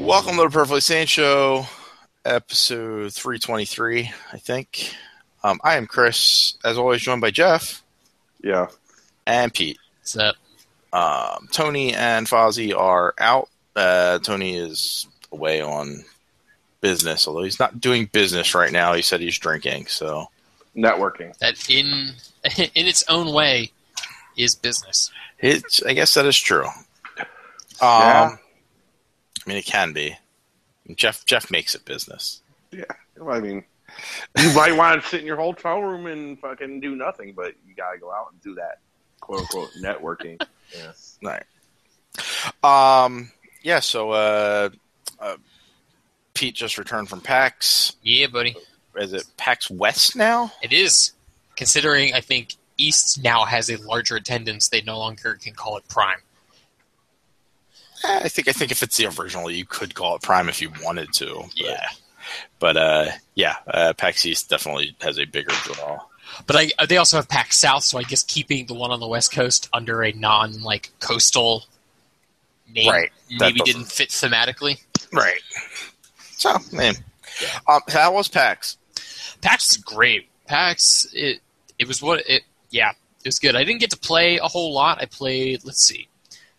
Welcome to the Perfectly Sane Show, episode 323, I think. I am Chris, as always, joined by Jeff. Yeah. And Pete. What's up? Tony and Fozzie are out. Tony is away on business, although he's not doing business right now. He said he's drinking, so. Networking. That in its own way is business. I guess that is true. Yeah. I mean, it can be. Jeff makes it business. Yeah. Well, I mean, you might want to sit in your hotel room and fucking do nothing, but you got to go out and do that, quote unquote, networking. Yeah. Right. Yeah, so Pete just returned from PAX. Yeah, buddy. Is it PAX West now? It is. Considering, I think, East now has a larger attendance, they no longer can call it Prime. I think if it's the original, you could call it Prime if you wanted to. Yeah. But PAX East definitely has a bigger draw. But they also have PAX South, so I guess keeping the one on the West Coast under a coastal name maybe didn't fit thematically. Right. So, man. Yeah. How was PAX? PAX is great. PAX, it was it was good. I didn't get to play a whole lot. I played, let's see.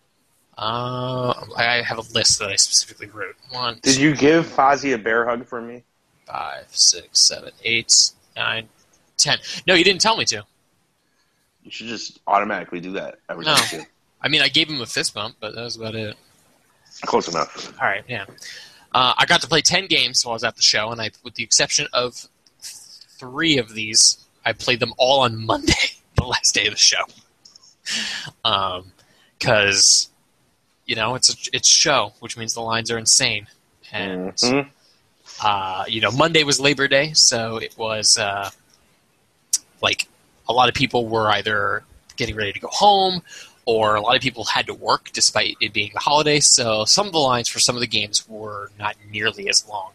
I have a list that I specifically wrote. Did you give Fozzie a bear hug for me? 5, 6, 7, 8, 9, 10. No, you didn't tell me to. You should just automatically do that every No. time. I mean, I gave him a fist bump, but that was about it. Close enough. All right, yeah. I got to play 10 games while I was at the show, and with the exception of 3 of these, I played them all on Monday, the last day of the show. Because, it's a show, which means the lines are insane. And, Monday was Labor Day, so it was, a lot of people were either getting ready to go home, or a lot of people had to work despite it being the holiday, so some of the lines for some of the games were not nearly as long.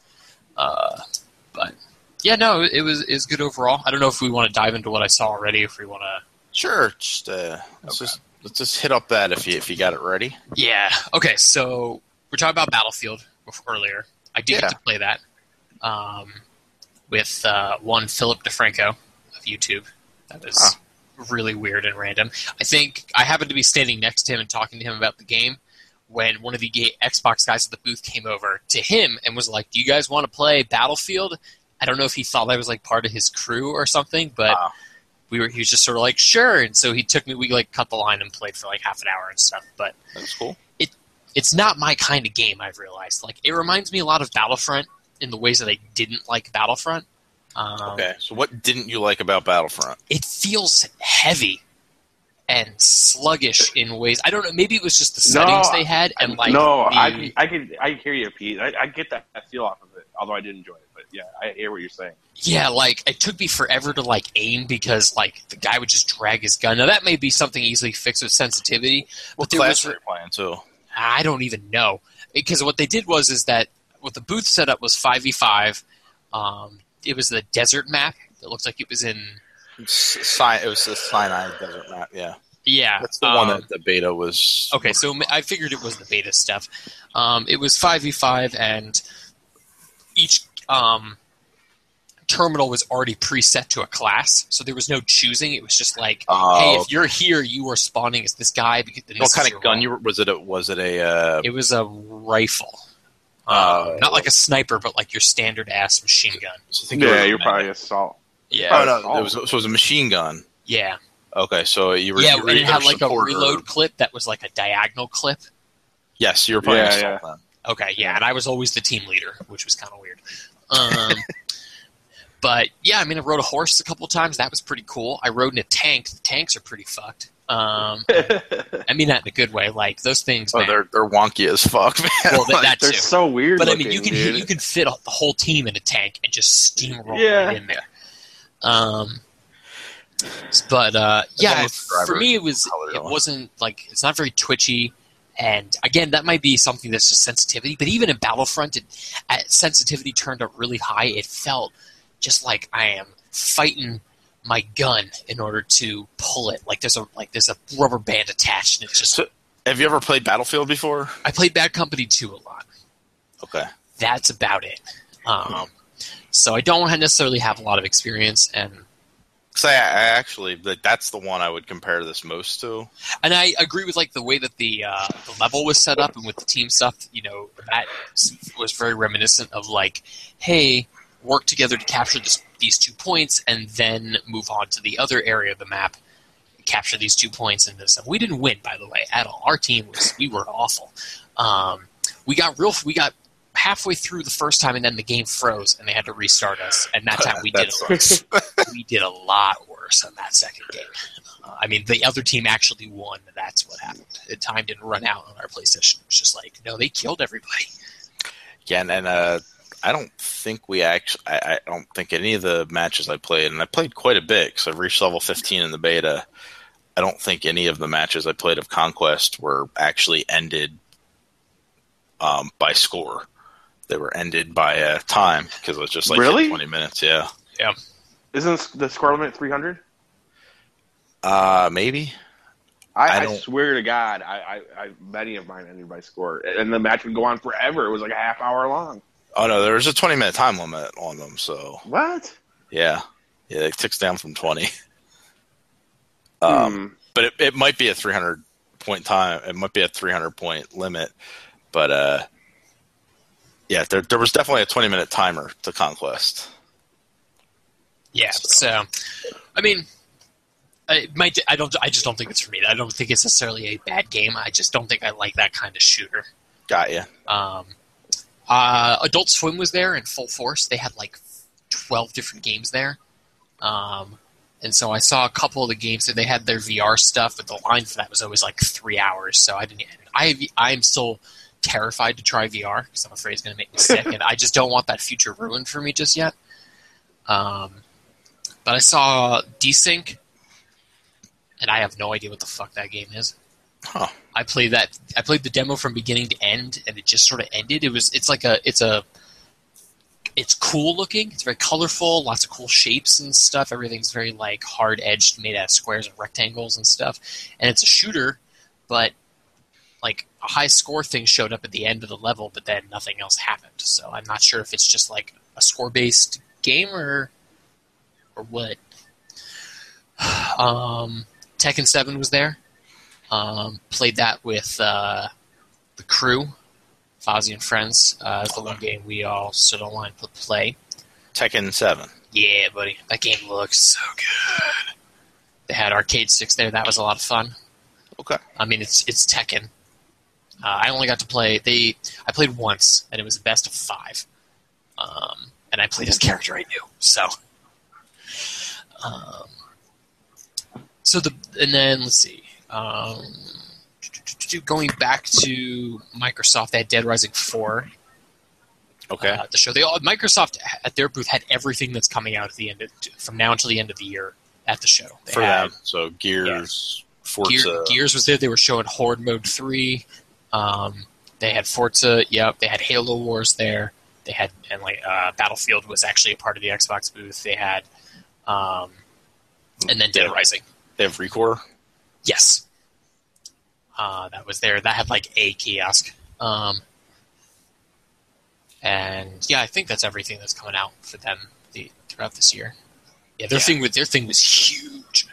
But, yeah, no, it was good overall. I don't know if we want to dive into what I saw already, if we want to... Sure, let's just hit up that if you got it ready. Yeah, okay, so we're talking about Battlefield earlier. I did get to play that with one Philip DeFranco of YouTube. That was... really weird and random. I think I happened to be standing next to him and talking to him about the game when one of the Xbox guys at the booth came over to him and was like, "Do you guys want to play Battlefield?" I don't know if he thought I was part of his crew or something, but he was just sort of like, "Sure." And so he took me. We cut the line and played for half an hour and stuff. But that's cool. It's not my kind of game. I've realized. It reminds me a lot of Battlefront in the ways that I didn't like Battlefront. Okay, so what didn't you like about Battlefront? It feels heavy and sluggish in ways. I don't know. Maybe it was just the settings they had, and I can hear you, Pete. I get that feel off of it, although I did enjoy it. But yeah, I hear what you're saying. Yeah, it took me forever to aim because the guy would just drag his gun. Now that may be something easily fixed with sensitivity. What class are you playing too? I don't even know, because what they did is that what the booth setup was 5v5. It was the desert map. It looked like it was in... It was the Sinai desert map, yeah. Yeah. That's the one that the beta was... Okay, so I figured it was the beta stuff. It was 5v5, and each terminal was already preset to a class, so there was no choosing. It was just hey, if you're here, you are spawning as this guy. What kind of gun was it? It was a rifle. Not like a sniper, but your standard ass machine gun. So you're probably assault. Yeah. Oh no, it was a machine gun. Yeah. Okay, so you were. Yeah, and it had a reload clip that was a diagonal clip. Yes, you were playing assault then. Okay, yeah, and I was always the team leader, which was kind of weird. But yeah, I rode a horse a couple of times. That was pretty cool. I rode in a tank. The tanks are pretty fucked. I mean that in a good way. Those things. Oh, they're wonky as fuck, man. Well, that they're too. So weird. But looking, you can fit the whole team in a tank and just steamroll right in there. For me it wasn't it's not very twitchy, and again that might be something that's just sensitivity. But even in Battlefront, sensitivity turned up really high. It felt just like I am fighting my gun in order to pull it. There's a rubber band attached, and it's just. So, have you ever played Battlefield before? I played Bad Company 2 a lot. Okay. That's about it. So I don't necessarily have a lot of experience, and So I actually, that's the one I would compare this most to. And I agree with like the way that the level was set up and with the team stuff. You know, that was very reminiscent of like, hey, work together to capture these 2 points, and then move on to the other area of the map, capture these 2 points, and this stuff. We didn't win, by the way, at all. Our team we were awful. We got halfway through the first time, and then the game froze, and they had to restart us. And that time we did a lot worse on that second game. I mean, the other team actually won. That's what happened. The time didn't run out on our PlayStation. It was just like, no, they killed everybody. Yeah, and I don't think we actually. I don't think any of the matches I played, and I played quite a bit because I've reached level 15 in the beta. I don't think any of the matches I played of Conquest were actually ended by score. They were ended by time because it was just like Really? 20 minutes. Yeah. Yeah. Isn't the score limit 300? Maybe. I swear to God, I many of mine ended by score, and the match would go on forever. It was like a half hour long. Oh no, there was a 20-minute time limit on them. So What? yeah, it ticks down from 20. But it might be a 300-point time. It might be a 300-point limit, but yeah, there was definitely a 20-minute timer to Conquest. Yeah. So, I mean, I just don't think it's for me. I don't think it's necessarily a bad game. I just don't think I like that kind of shooter. Got you. Adult Swim was there in full force. They had like 12 different games there. And so I saw a couple of the games that they had their VR stuff, but the line for that was always like 3 hours. So I'm still terrified to try VR because I'm afraid it's going to make me sick, and I just don't want that future ruined for me just yet. But I saw Desync, and I have no idea what the fuck that game is. Huh. I played the demo from beginning to end, and it just sort of ended. It's cool looking. It's very colorful, lots of cool shapes and stuff. Everything's very like hard edged, made out of squares and rectangles and stuff. And it's a shooter, but like a high score thing showed up at the end of the level, but then nothing else happened. So I'm not sure if it's just like a score based game or what. Tekken 7 was there. Played that with the crew, Fozzie and Friends. The one game we all stood online to play. Tekken 7. Yeah, buddy. That game looks so good. They had arcade sticks there. That was a lot of fun. Okay. I mean, it's Tekken. I only got to play... I played once, and it was the best of 5. And I played his character I knew, so... and then, let's see... going back to Microsoft, they had Dead Rising 4. Okay. The show. Microsoft at their booth had everything that's coming out at the end from now until the end of the year at the show. They For had, them, so Gears, Forza. Gears was there. They were showing Horde Mode 3. They had Forza. Yep. They had Halo Wars there. They had Battlefield was actually a part of the Xbox booth. They had, and then Dead Rising. They have Recore. Yes. That was there. That had like a kiosk. And yeah, I think that's everything that's coming out for them throughout this year. Yeah, their thing was huge.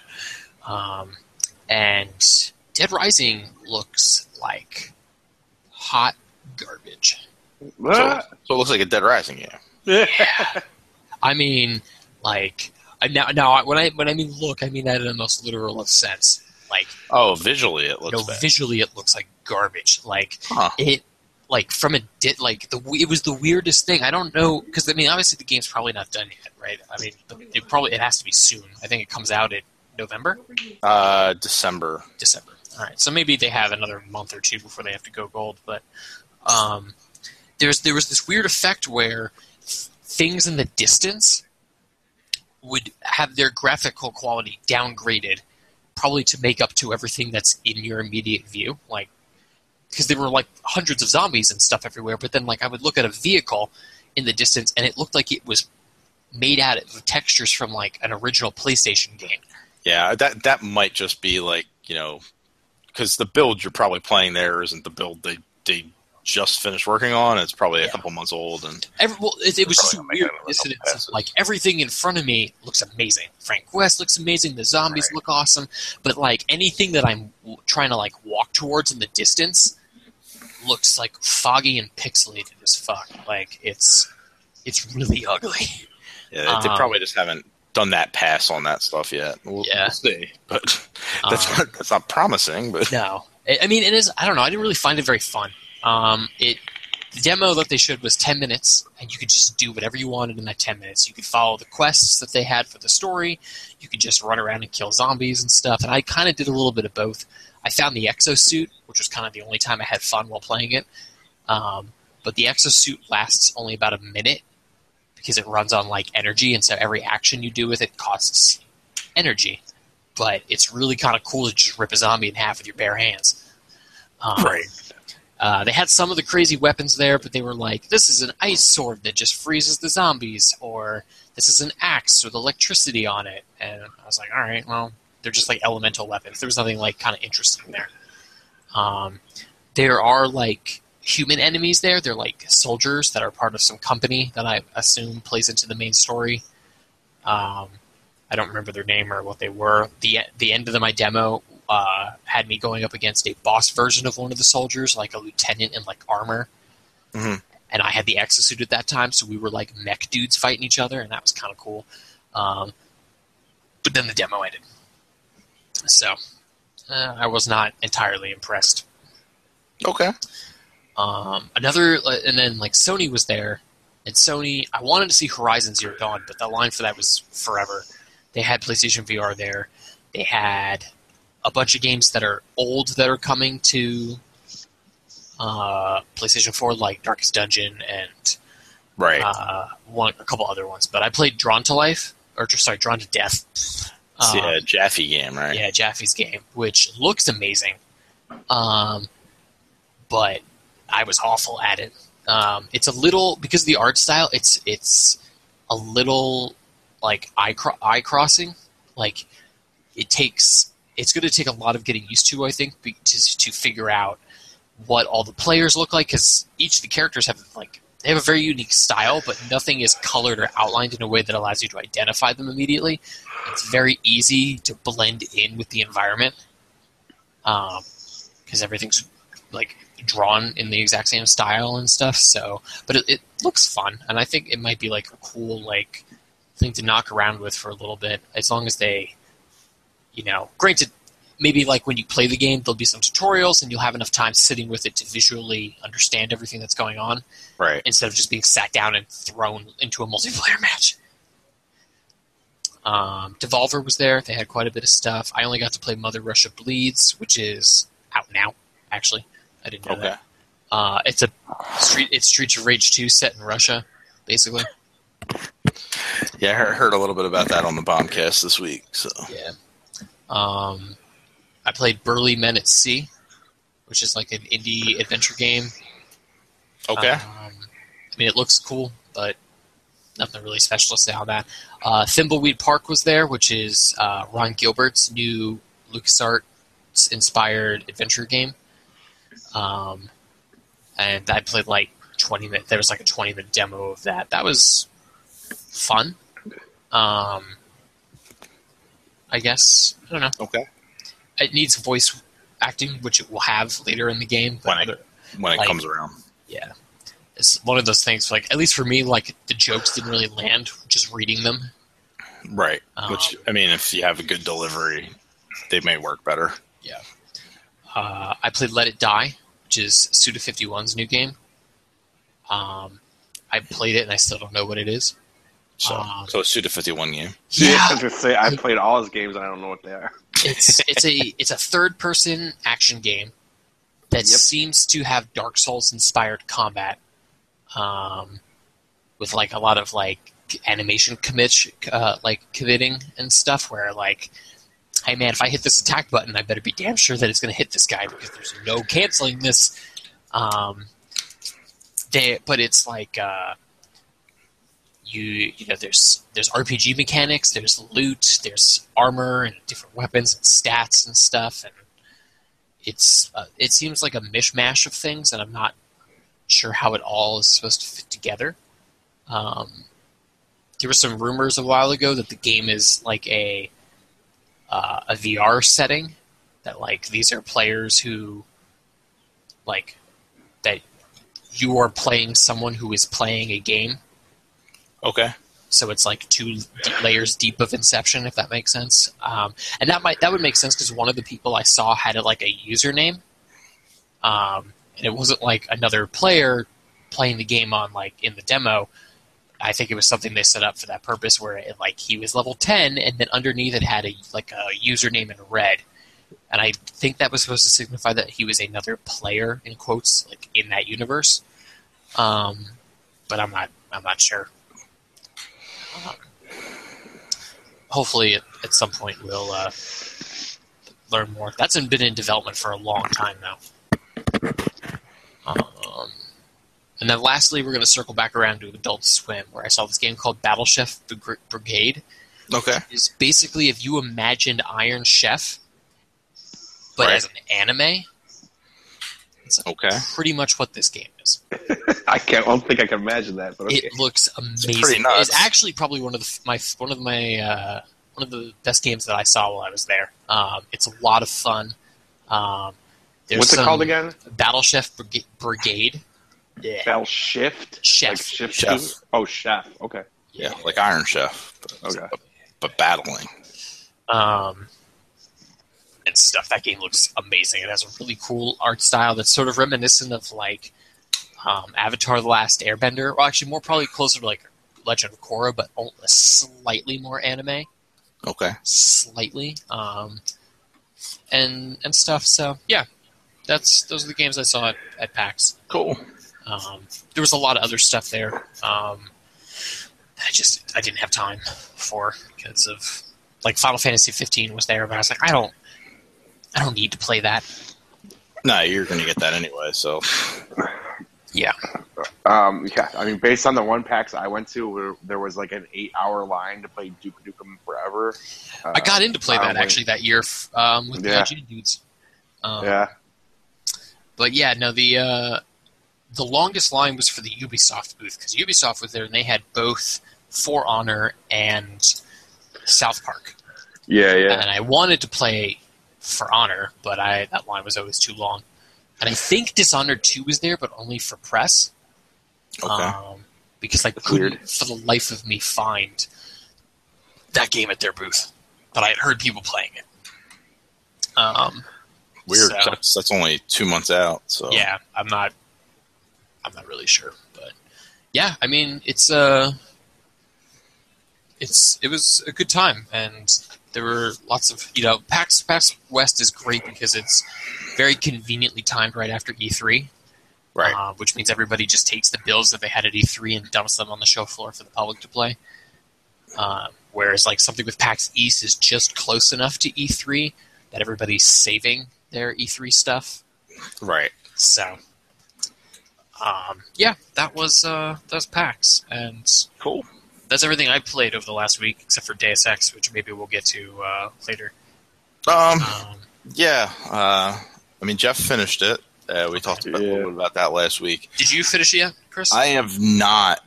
And Dead Rising looks like hot garbage. So it looks like a Dead Rising game. Yeah. I mean, like now when I mean look, I mean that in the most literal of sense. Like, visually it looks bad. Visually it looks like garbage. Like it, like from it was the weirdest thing. I don't know because I mean obviously the game's probably not done yet, right? I mean it has to be soon. I think it comes out in November. December. All right, so maybe they have another month or two before they have to go gold. But there was this weird effect where things in the distance would have their graphical quality downgraded, probably to make up to everything that's in your immediate view, like because there were like hundreds of zombies and stuff everywhere. But then like I would look at a vehicle in the distance and it looked like it was made out of textures from like an original PlayStation game. Yeah, that might just be like because the build you're probably playing there isn't the build they just finished working on. It's probably a couple months old, and it was just a weird dissonance. Like everything in front of me looks amazing. Frank West looks amazing. The zombies look awesome, but like anything that I'm trying to like walk towards in the distance looks like foggy and pixelated as fuck. Like it's really ugly. Yeah, they probably just haven't done that pass on that stuff yet. We'll see, but that's not promising. But no, I mean it is. I don't know. I didn't really find it very fun. The demo that they showed was 10 minutes, and you could just do whatever you wanted in that 10 minutes. You could follow the quests that they had for the story. You could just run around and kill zombies and stuff. And I kind of did a little bit of both. I found the exosuit, which was kind of the only time I had fun while playing it. But the exosuit lasts only about a minute because it runs on like energy, and so every action you do with it costs energy. But it's really kind of cool to just rip a zombie in half with your bare hands. Right. They had some of the crazy weapons there, but they were like, this is an ice sword that just freezes the zombies, or this is an axe with electricity on it. And I was like, all right, well, they're just like elemental weapons. There was nothing like kind of interesting there. There are like human enemies there. They're like soldiers that are part of some company that I assume plays into the main story. I don't remember their name or what they were. The end of my demo had me going up against a boss version of one of the soldiers, like a lieutenant in like armor. Mm-hmm. And I had the exosuit at that time, so we were like mech dudes fighting each other, and that was kind of cool. But then the demo ended. So I was not entirely impressed. Okay. And then like Sony was there, and Sony, I wanted to see Horizon Zero Dawn, but the line for that was forever. They had PlayStation VR there. They had a bunch of games that are old that are coming to PlayStation 4, like Darkest Dungeon and a couple other ones. But I played Drawn to Death. Jaffe game, right? Yeah, Jaffe's game, which looks amazing. But I was awful at it. It's a little, because of the art style, it's a little like eye crossing. Like it's going to take a lot of getting used to, I think, to figure out what all the players look like, because each of the characters have a very unique style, but nothing is colored or outlined in a way that allows you to identify them immediately. It's very easy to blend in with the environment because everything's like drawn in the exact same style and stuff. So, but it looks fun, and I think it might be like a cool like thing to knock around with for a little bit, as long as they, granted, maybe like when you play the game, there'll be some tutorials, and you'll have enough time sitting with it to visually understand everything that's going on, right? Instead of just being sat down and thrown into a multiplayer match. Devolver was there. They had quite a bit of stuff. I only got to play Mother Russia Bleeds, which is out now, actually. I didn't know that. It's Streets of Rage 2 set in Russia, basically. Yeah, I heard a little bit about that on the Bombcast this week. So yeah. I played Burly Men at Sea, which is like an indie adventure game. Okay. I mean, it looks cool, but nothing really special to say on that. Thimbleweed Park was there, which is Ron Gilbert's new LucasArts-inspired adventure game. And I played like 20 minutes. There was like a 20-minute demo of that. That was fun. I guess. I don't know. Okay. It needs voice acting, which it will have later in the game. When it comes around. Yeah. It's one of those things, like, at least for me, like, the jokes didn't really land just reading them. Right. Which, I mean, if you have a good delivery, they may work better. Yeah. I played Let It Die, which is Suda51's new game. I played it, and I still don't know what it is. So a Suda51 game. Yeah. I was just say I played all his games and I don't know what they are. It's a third person action game that seems to have Dark Souls inspired combat, with like a lot of like animation committing and stuff. Where like, hey man, if I hit this attack button, I better be damn sure that it's going to hit this guy because there's no canceling this. But it's like. There's RPG mechanics, there's loot, there's armor and different weapons and stats and stuff, and it seems like a mishmash of things, and I'm not sure how it all is supposed to fit together. There were some rumors a while ago that the game is like a VR setting, that like these are players who like that you are playing someone who is playing a game. Okay. So it's like 2 layers deep of Inception, if that makes sense. And that would make sense because one of the people I saw had like a username, and it wasn't like another player playing the game on like in the demo. I think it was something they set up for that purpose, where it, like he was level 10, and then underneath it had a username in red, and I think that was supposed to signify that he was another player in quotes like in that universe. But I'm not sure. Hopefully, at some point, we'll learn more. That's been in development for a long time now. And then lastly, we're going to circle back around to Adult Swim, where I saw this game called Battle Chef Brigade. Okay. It's basically if you imagined Iron Chef, but as an anime. It's pretty much what this game is. I don't think I can imagine that, but okay. It looks amazing. It's pretty nuts. It's actually probably one of the best games that I saw while I was there. It's a lot of fun. What's it called again? Battle Chef Brigade. Yeah. Battle Shift? Chef. Like shift Chef. Two? Oh, Chef. Okay. Yeah, like Iron Chef. But battling. And stuff. That game looks amazing. It has a really cool art style that's sort of reminiscent of like Avatar: The Last Airbender. Well, actually, more probably closer to like Legend of Korra, but slightly more anime. Okay. Slightly. And stuff. So yeah, those are the games I saw at PAX. Cool. There was a lot of other stuff there. I didn't have time for because of like Final Fantasy 15 was there, but I was like, I don't need to play that. No, you're going to get that anyway. So yeah. Yeah. I mean, based on the one PAX I went to, where there was like an 8-hour line to play Duke Nukem Forever. I got into play that actually that year with the IGN dudes. Yeah. But yeah, no, the longest line was for the Ubisoft booth, because Ubisoft was there and they had both For Honor and South Park. Yeah. And I wanted to play For Honor, but that line was always too long. And I think Dishonored 2 was there, but only for press. Okay. Because I couldn't, for the life of me, find that game at their booth. But I had heard people playing it. Weird. So, that's only 2 months out. So yeah, I'm not really sure, but yeah, I mean, it was a good time, and there were lots of PAX West is great because it's very conveniently timed right after E3, right? Which means everybody just takes the builds that they had at E3 and dumps them on the show floor for the public to play. Whereas like something with PAX East is just close enough to E3 that everybody's saving their E3 stuff, right? So. Yeah, that was PAX, and cool. That's everything I played over the last week, except for Deus Ex, which maybe we'll get to later. Yeah. I mean, Jeff finished it. We talked a little bit about that last week. Did you finish it yet, Chris? I have not.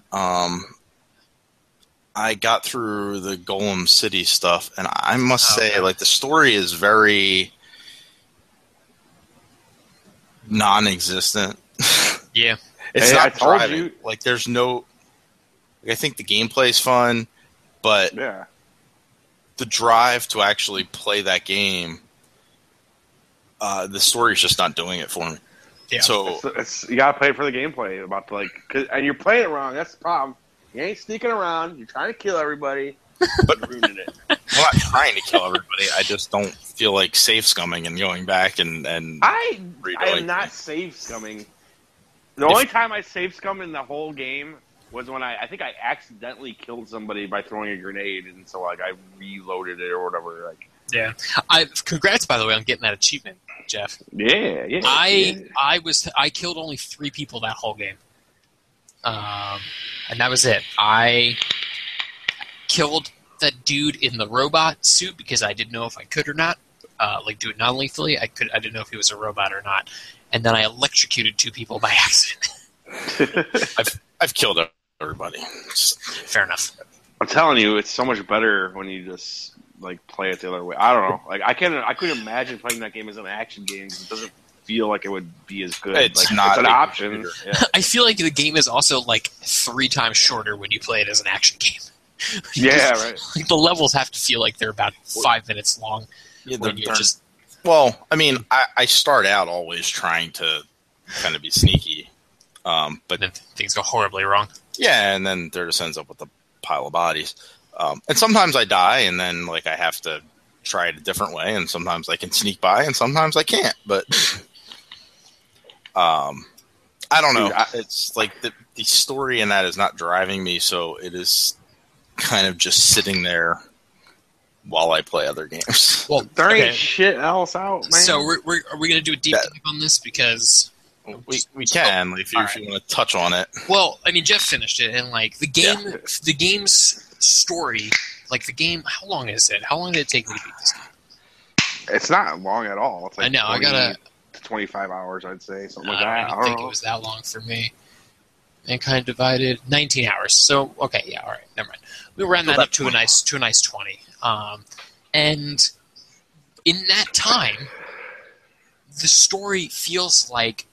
I got through the Golem City stuff, and I must say, like, the story is very non-existent. Yeah. It's not driving. Like, there's no... Like, I think the gameplay's fun, but the drive to actually play that game, the story's just not doing it for me. Yeah. So you gotta play it for the gameplay. And you're playing it wrong. That's the problem. You ain't sneaking around. You're trying to kill everybody. But ruining it. I'm not trying to kill everybody. I just don't feel like safe scumming and going back and I am not safe scumming. The only time I safe scummed in the whole game was when I think I accidentally killed somebody by throwing a grenade, and so like I reloaded it or whatever. Like, yeah. Congrats, by the way, on getting that achievement, Jeff. Yeah. I killed only 3 people that whole game, and that was it. I killed that dude in the robot suit because I didn't know if I could or not. Like do it non-lethally. I didn't know if he was a robot or not. And then I electrocuted 2 people by accident. I've killed everybody. Fair enough. I'm telling you, it's so much better when you just like play it the other way. I don't know. Like I couldn't imagine playing that game as an action game because it doesn't feel like it would be as good. It's like, not it's an option. Yeah. I feel like the game is also like 3 times shorter when you play it as an action game. Yeah, right. Like the levels have to feel like they're about 5 minutes long. Yeah, well, I mean, I start out always trying to kind of be sneaky, but then things go horribly wrong. Yeah, and then there just ends up with a pile of bodies. And sometimes I die, and then like I have to try it a different way, and sometimes I can sneak by, and sometimes I can't. But I don't know. It's like the story in that is not driving me, so it is kind of just sitting there while I play other games. Well, there ain't shit else out, man. So are we going to do a deep dive on this? Because we can, if you want to touch on it. Well, I mean, Jeff finished it, and like the game's story, like the game. How long is it? How long did it take me to beat this game? It's not long at all. It's like I know. 25 hours, I'd say, something like that. I don't think it was that long for me. Mankind Divided, 19 hours. So okay, yeah, all right, never mind. We ran that up to a nice 20. And in that time, the story feels like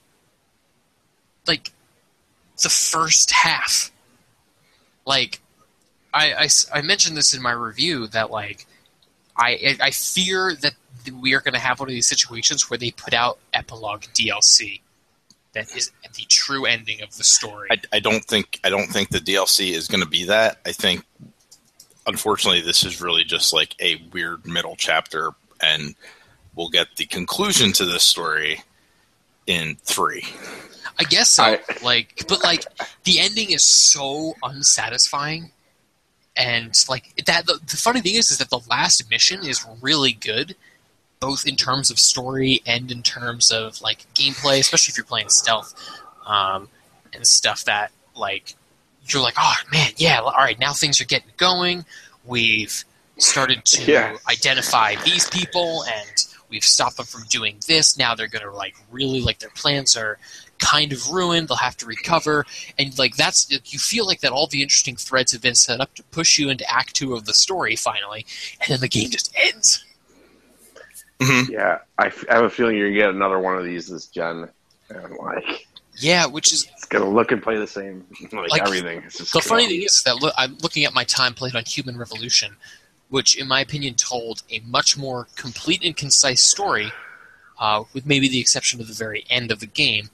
the first half. Like I mentioned this in my review that like I fear that we are going to have one of these situations where they put out epilogue DLC that is the true ending of the story. I don't think the DLC is going to be that. I think, unfortunately, this is really just like a weird middle chapter, and we'll get the conclusion to this story in 3. I guess so. But the ending is so unsatisfying, and like that. The funny thing is that the last mission is really good, both in terms of story and in terms of like gameplay, especially if you're playing stealth, and stuff that like you're like, oh man, yeah, all right, now things are getting going. We've started to identify these people, and we've stopped them from doing this. Now they're going to like really like their plans are kind of ruined. They'll have to recover, and like that's you feel like that all the interesting threads have been set up to push you into Act 2 of the story finally, and then the game just ends. Mm-hmm. Yeah, I have a feeling you're going to get another one of these this gen. And which is... It's going to look and play the same, like everything. It's just the funny thing is that I'm looking at my time played on Human Revolution, which, in my opinion, told a much more complete and concise story, with maybe the exception of the very end of the game,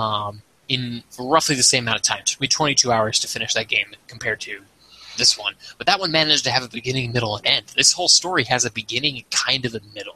in roughly the same amount of time. It took me 22 hours to finish that game compared to this one. But that one managed to have a beginning, middle, and end. This whole story has a beginning and kind of a middle.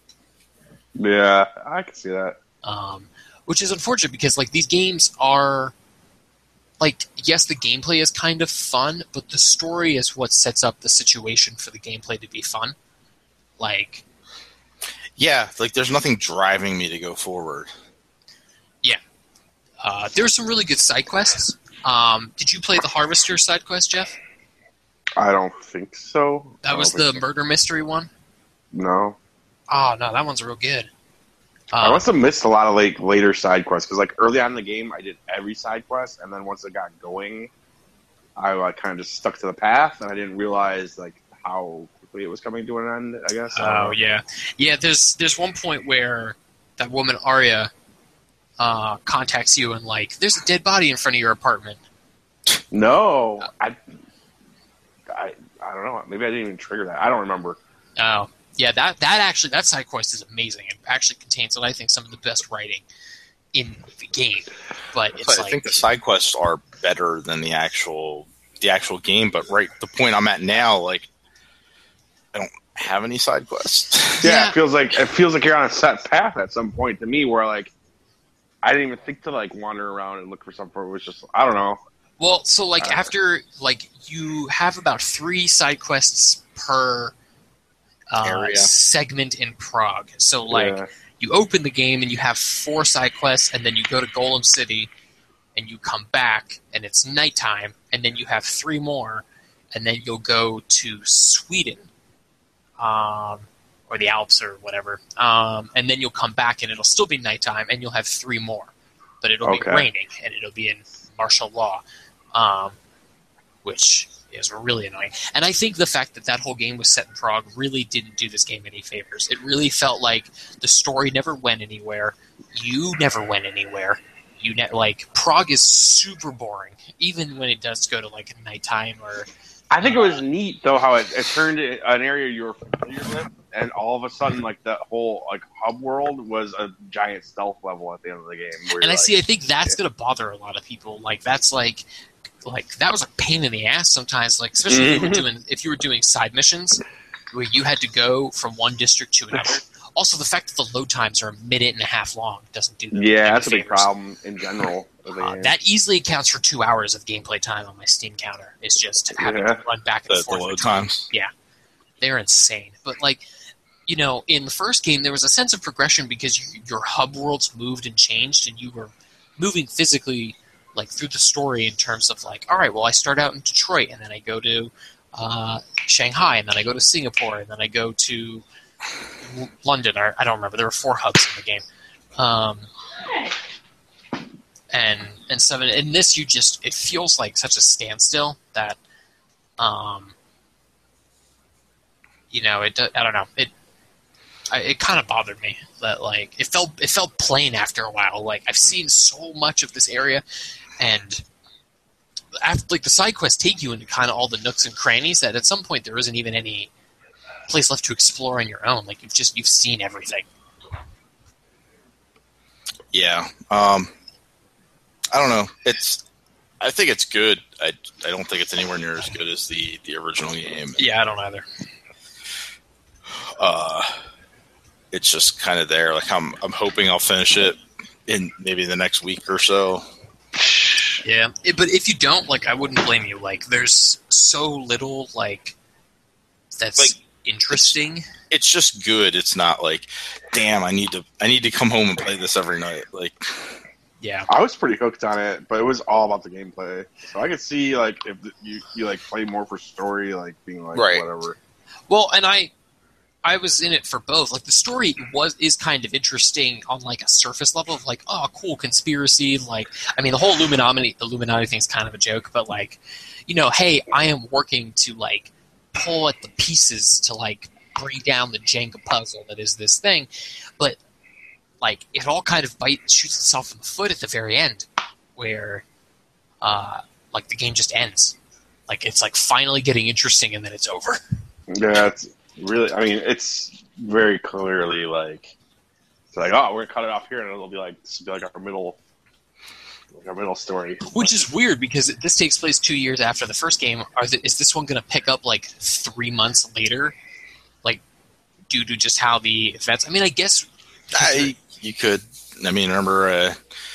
Yeah, I can see that. Which is unfortunate because like these games are like, yes, the gameplay is kind of fun, but the story is what sets up the situation for the gameplay to be fun. Like, yeah, like there's nothing driving me to go forward. Yeah, there's some really good side quests. Did you play the Harvester side quest, Jeff? I don't think so. That was the murder mystery one? No. Oh, no, that one's real good. I must have missed a lot of like later side quests because like early on in the game I did every side quest, and then once it got going, I kind of just stuck to the path, and I didn't realize like how quickly it was coming to an end. I guess. Oh yeah. There's one point where that woman Arya contacts you and like there's a dead body in front of your apartment. No, I don't know. Maybe I didn't even trigger that. I don't remember. Oh. Yeah, that side quest is amazing. It actually contains what I think some of the best writing in the game. But it's I think the side quests are better than the actual game. But the point I'm at now, like I don't have any side quests. Yeah, it feels like you're on a set path at some point to me, where like I didn't even think to like wander around and look for something. It was just I don't know. Well, so like after like you have about 3 side quests per segment in Prague. So like you open the game and you have 4 side quests, and then you go to Golem City and you come back and it's nighttime, and then you have 3 more, and then you'll go to Sweden or the Alps or whatever, and then you'll come back and it'll still be nighttime and you'll have 3 more. but it'll be raining, and it'll be in martial law, which is really annoying. And I think the fact that whole game was set in Prague really didn't do this game any favors. It really felt like the story never went anywhere. You never went anywhere. Prague is super boring, even when it does go to like nighttime or. I think it was neat though how it turned an area you were familiar with, and all of a sudden like that whole like hub world was a giant stealth level at the end of the game. And I think that's going to bother a lot of people. Like that's like that was a pain in the ass sometimes. Like especially if you were doing side missions where you had to go from one district to another. Also, the fact that the load times are a minute and a half long doesn't do that. Yeah, that's a big problem in general. That easily accounts for 2 hours of gameplay time on my Steam counter. It's just having to run back and forth. The load times. Yeah, they're insane. But in the first game, there was a sense of progression because your hub worlds moved and changed, and you were moving physically through the story in terms of all right, well, I start out in Detroit, and then I go to Shanghai, and then I go to Singapore, and then I go to London, or I don't remember. There were 4 hubs in the game. And 7. In this, it feels like such a standstill that, I don't know. It kind of bothered me that it felt plain after a while. I've seen so much of this area, and after the side quests take you into kind of all the nooks and crannies that at some point there isn't even any place left to explore on your own. You've seen everything. Yeah. I don't know. I think it's good. I don't think it's anywhere near as good as the original game. Yeah, I don't either. It's just kind of there. I'm hoping I'll finish it in maybe the next week or so. Yeah, but if you don't, I wouldn't blame you. There's so little that's interesting. It's just good. It's not damn, I need to come home and play this every night. Yeah, I was pretty hooked on it, but it was all about the gameplay. So I could see if you play more for story, being right. Whatever. Well, and I was in it for both. The story is kind of interesting on a surface level of oh, cool conspiracy. The whole Illuminati thing's kind of a joke, but hey, I am working to pull at the pieces to bring down the Jenga puzzle that is this thing, but it all kind of shoots itself in the foot at the very end, where the game just ends. It's finally getting interesting, and then it's over. Yeah, it's really. It's very clearly it's oh, we're gonna cut it off here, and it'll be this will be our middle story. Which is weird because this takes place 2 years after the first game. Is this one going to pick up 3 months later, due to just how the events? I guess you could. Remember.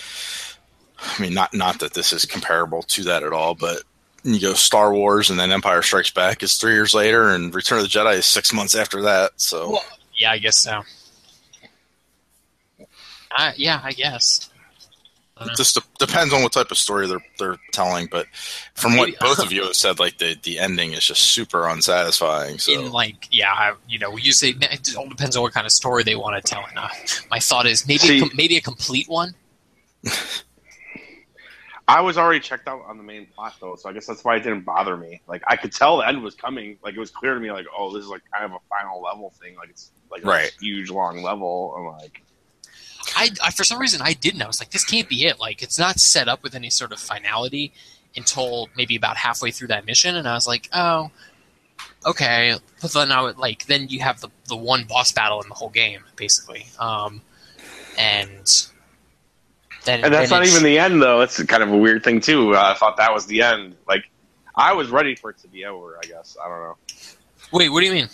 Not that this is comparable to that at all, but you go Star Wars and then Empire Strikes Back is 3 years later, and Return of the Jedi is 6 months after that. So, well, yeah, I guess so. Yeah, I guess. It just depends on what type of story they're telling, but from what both of you have said, the ending is just super unsatisfying. So, you say it all depends on what kind of story they want to tell. And my thought is maybe a complete one. I was already checked out on the main plot though, so I guess that's why it didn't bother me. I could tell the end was coming. It was clear to me, oh, this is kind of a final level thing. It's right. A huge long level. I'm I for some reason I didn't. I was this can't be it. It's not set up with any sort of finality until maybe about halfway through that mission, and I was oh, okay. But then then you have the one boss battle in the whole game, basically, and that's not even the end though. It's kind of a weird thing too. I thought that was the end. I was ready for it to be over. I guess I don't know. Wait, what do you mean?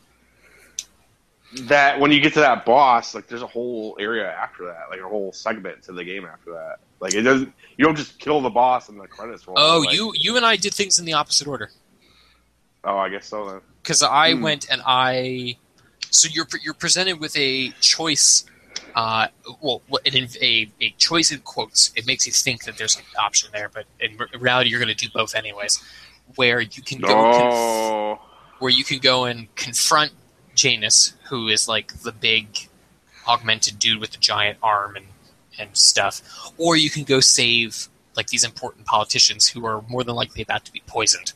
That when you get to that boss, there's a whole area after that, a whole segment to the game after that. It doesn't. You don't just kill the boss and the credits roll. Oh, you and I did things in the opposite order. Oh, I guess so then. Because I went and so you're presented with a choice. A choice in quotes. It makes you think that there's an option there, but in reality, you're going to do both anyways. Where you can go, where you can go and confront Janus, who is the big augmented dude with the giant arm and and stuff, or you can go save like these important politicians who are more than likely about to be poisoned.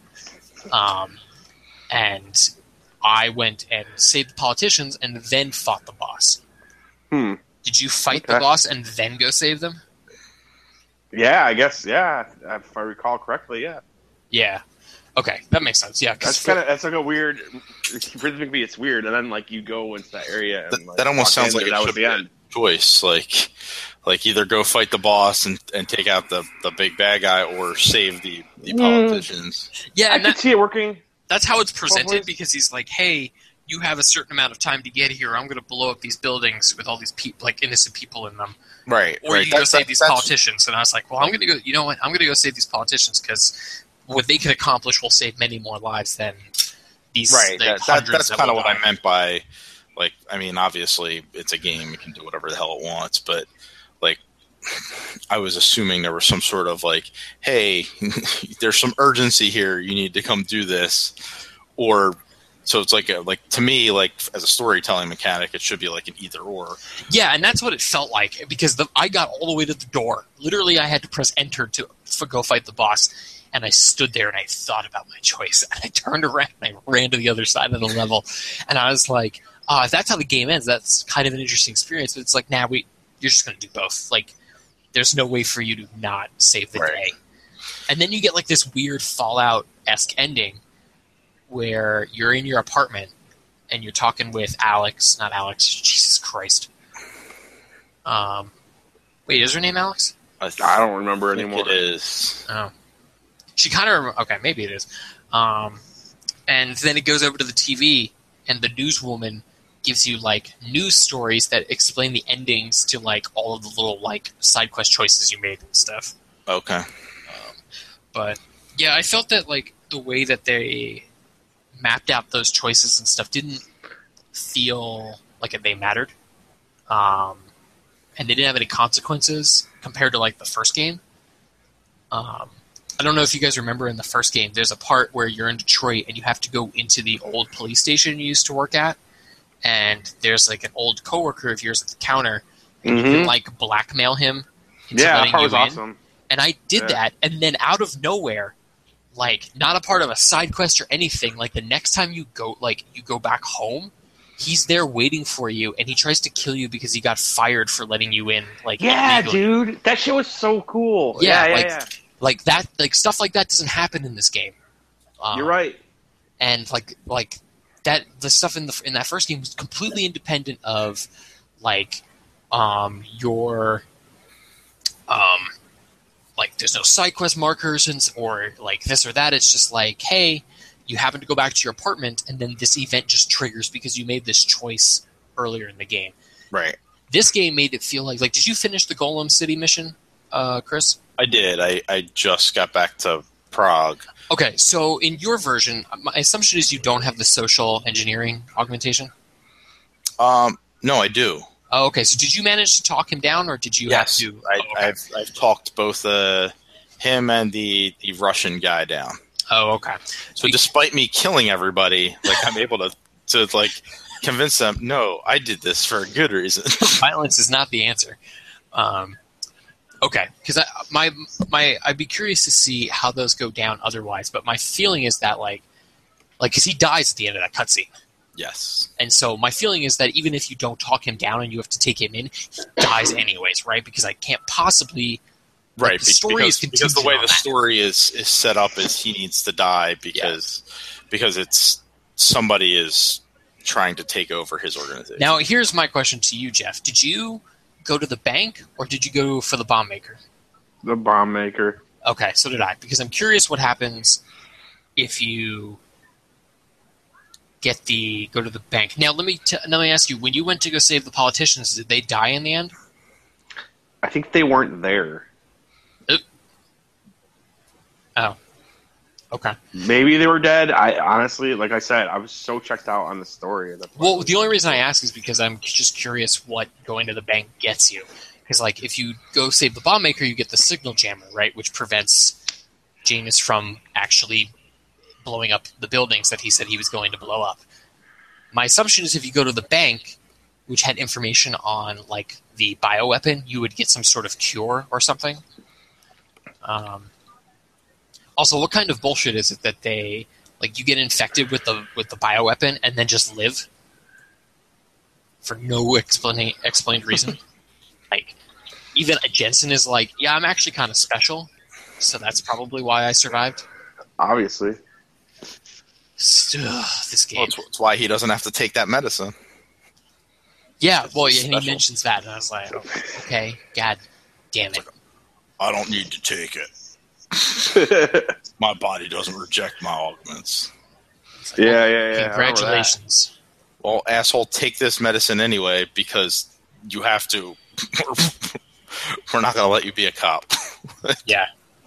And I went and saved the politicians and then fought the boss. Did you fight the boss and then go save them? Yeah, I guess. Yeah, if I recall correctly. Yeah. Yeah. Okay, that makes sense. Yeah, that's like a weird. Rhythmically, it's weird, and then like you go into that area. And, that almost sounds like it should be a choice. Like either go fight the boss and take out the big bad guy, or save the politicians. Yeah, I could see it working. That's how it's presented, because he's like, "Hey, you have a certain amount of time to get here. I'm going to blow up these buildings with all these people, like innocent people in them." Right. Or you can go save these politicians. And I was like, well, I'm going to go. You know what? I'm going to go save these politicians because what they can accomplish will save many more lives than these. Right. That's kind of what I meant by, like, I mean, obviously it's a game; it can do whatever the hell it wants. But like, I was assuming there was some sort of like, hey, there's some urgency here. You need to come do this, or. So it's like to me, like as a storytelling mechanic, it should be like an either or. Yeah, and that's what it felt like, because I got all the way to the door. Literally, I had to press enter to go fight the boss, and I stood there and I thought about my choice. And I turned around and I ran to the other side of the level, and I was like, if that's how the game ends, that's kind of an interesting experience. But it's like, you're just going to do both. Like, there's no way for you to not save the day. And then you get like this weird Fallout-esque ending, where you're in your apartment and you're talking with not Alex, Jesus Christ. Wait, is her name Alex? I don't remember anymore. It is. Oh. She kind of, okay, maybe it is. And then it goes over to the TV, and the newswoman gives you, like, news stories that explain the endings to, like, all of the little, like, side quest choices you made and stuff. Okay. But, yeah, I felt that, like, the way that they mapped out those choices and stuff didn't feel like they mattered. And they didn't have any consequences compared to, like, the first game. I don't know if you guys remember in the first game, there's a part where you're in Detroit and you have to go into the old police station you used to work at, and there's, like, an old coworker of yours at the counter, and you can, like, blackmail him into letting you in. Awesome. And I did that, and then out of nowhere, like, not a part of a side quest or anything, like, the next time you go back home, he's there waiting for you, and he tries to kill you because he got fired for letting you in, like, illegally. Dude, that shit was so cool. Yeah. Like that, like, stuff like that doesn't happen in this game. You're right. And like that, the stuff in that first game was completely independent of, like, your like, there's no side quest markers or like this or that. It's just like, hey, you happen to go back to your apartment, and then this event just triggers because you made this choice earlier in the game. Right. This game made it feel like did you finish the Golem City mission, Chris? I did. I just got back to Prague. Okay, so in your version, my assumption is you don't have the social engineering augmentation? No, I do. Oh, okay. So did you manage to talk him down, or did you have to? I've talked both him and the Russian guy down. Oh, okay. So despite me killing everybody, like, I'm able to like convince them, no, I did this for a good reason. Violence is not the answer. Okay, because I'd be curious to see how those go down otherwise. But my feeling is that like because he dies at the end of that cutscene. Yes. And so my feeling is that even if you don't talk him down and you have to take him in, he dies anyways, right? Because I can't possibly... Right, the story because the way the story is set up is he needs to die because it's somebody is trying to take over his organization. Now, here's my question to you, Jeff. Did you go to the bank, or did you go for the bomb maker? The bomb maker. Okay, so did I. Because I'm curious what happens if you... go to the bank. Now, let me ask you, when you went to go save the politicians, did they die in the end? I think they weren't there. Oh. Okay. Maybe they were dead. I honestly, like I said, I was so checked out on the story. Well, the only reason I ask is because I'm just curious what going to the bank gets you. Because, like, if you go save the bomb maker, you get the signal jammer, right, which prevents Jameis from actually blowing up the buildings that he said he was going to blow up. My assumption is if you go to the bank, which had information on like the bioweapon, you would get some sort of cure or something. Also, what kind of bullshit is it that they like you get infected with the bioweapon and then just live for no explained reason? Like, even Jensen is like, yeah, I'm actually kind of special, so that's probably why I survived. Obviously. This game. Well, it's why he doesn't have to take that medicine. Yeah, well, yeah, and he mentions that, and I was like, oh, okay, god damn it. I don't need to take it. My body doesn't reject my augments. Like, yeah. Congratulations. Well, asshole, take this medicine anyway because you have to. We're not going to let you be a cop. Yeah.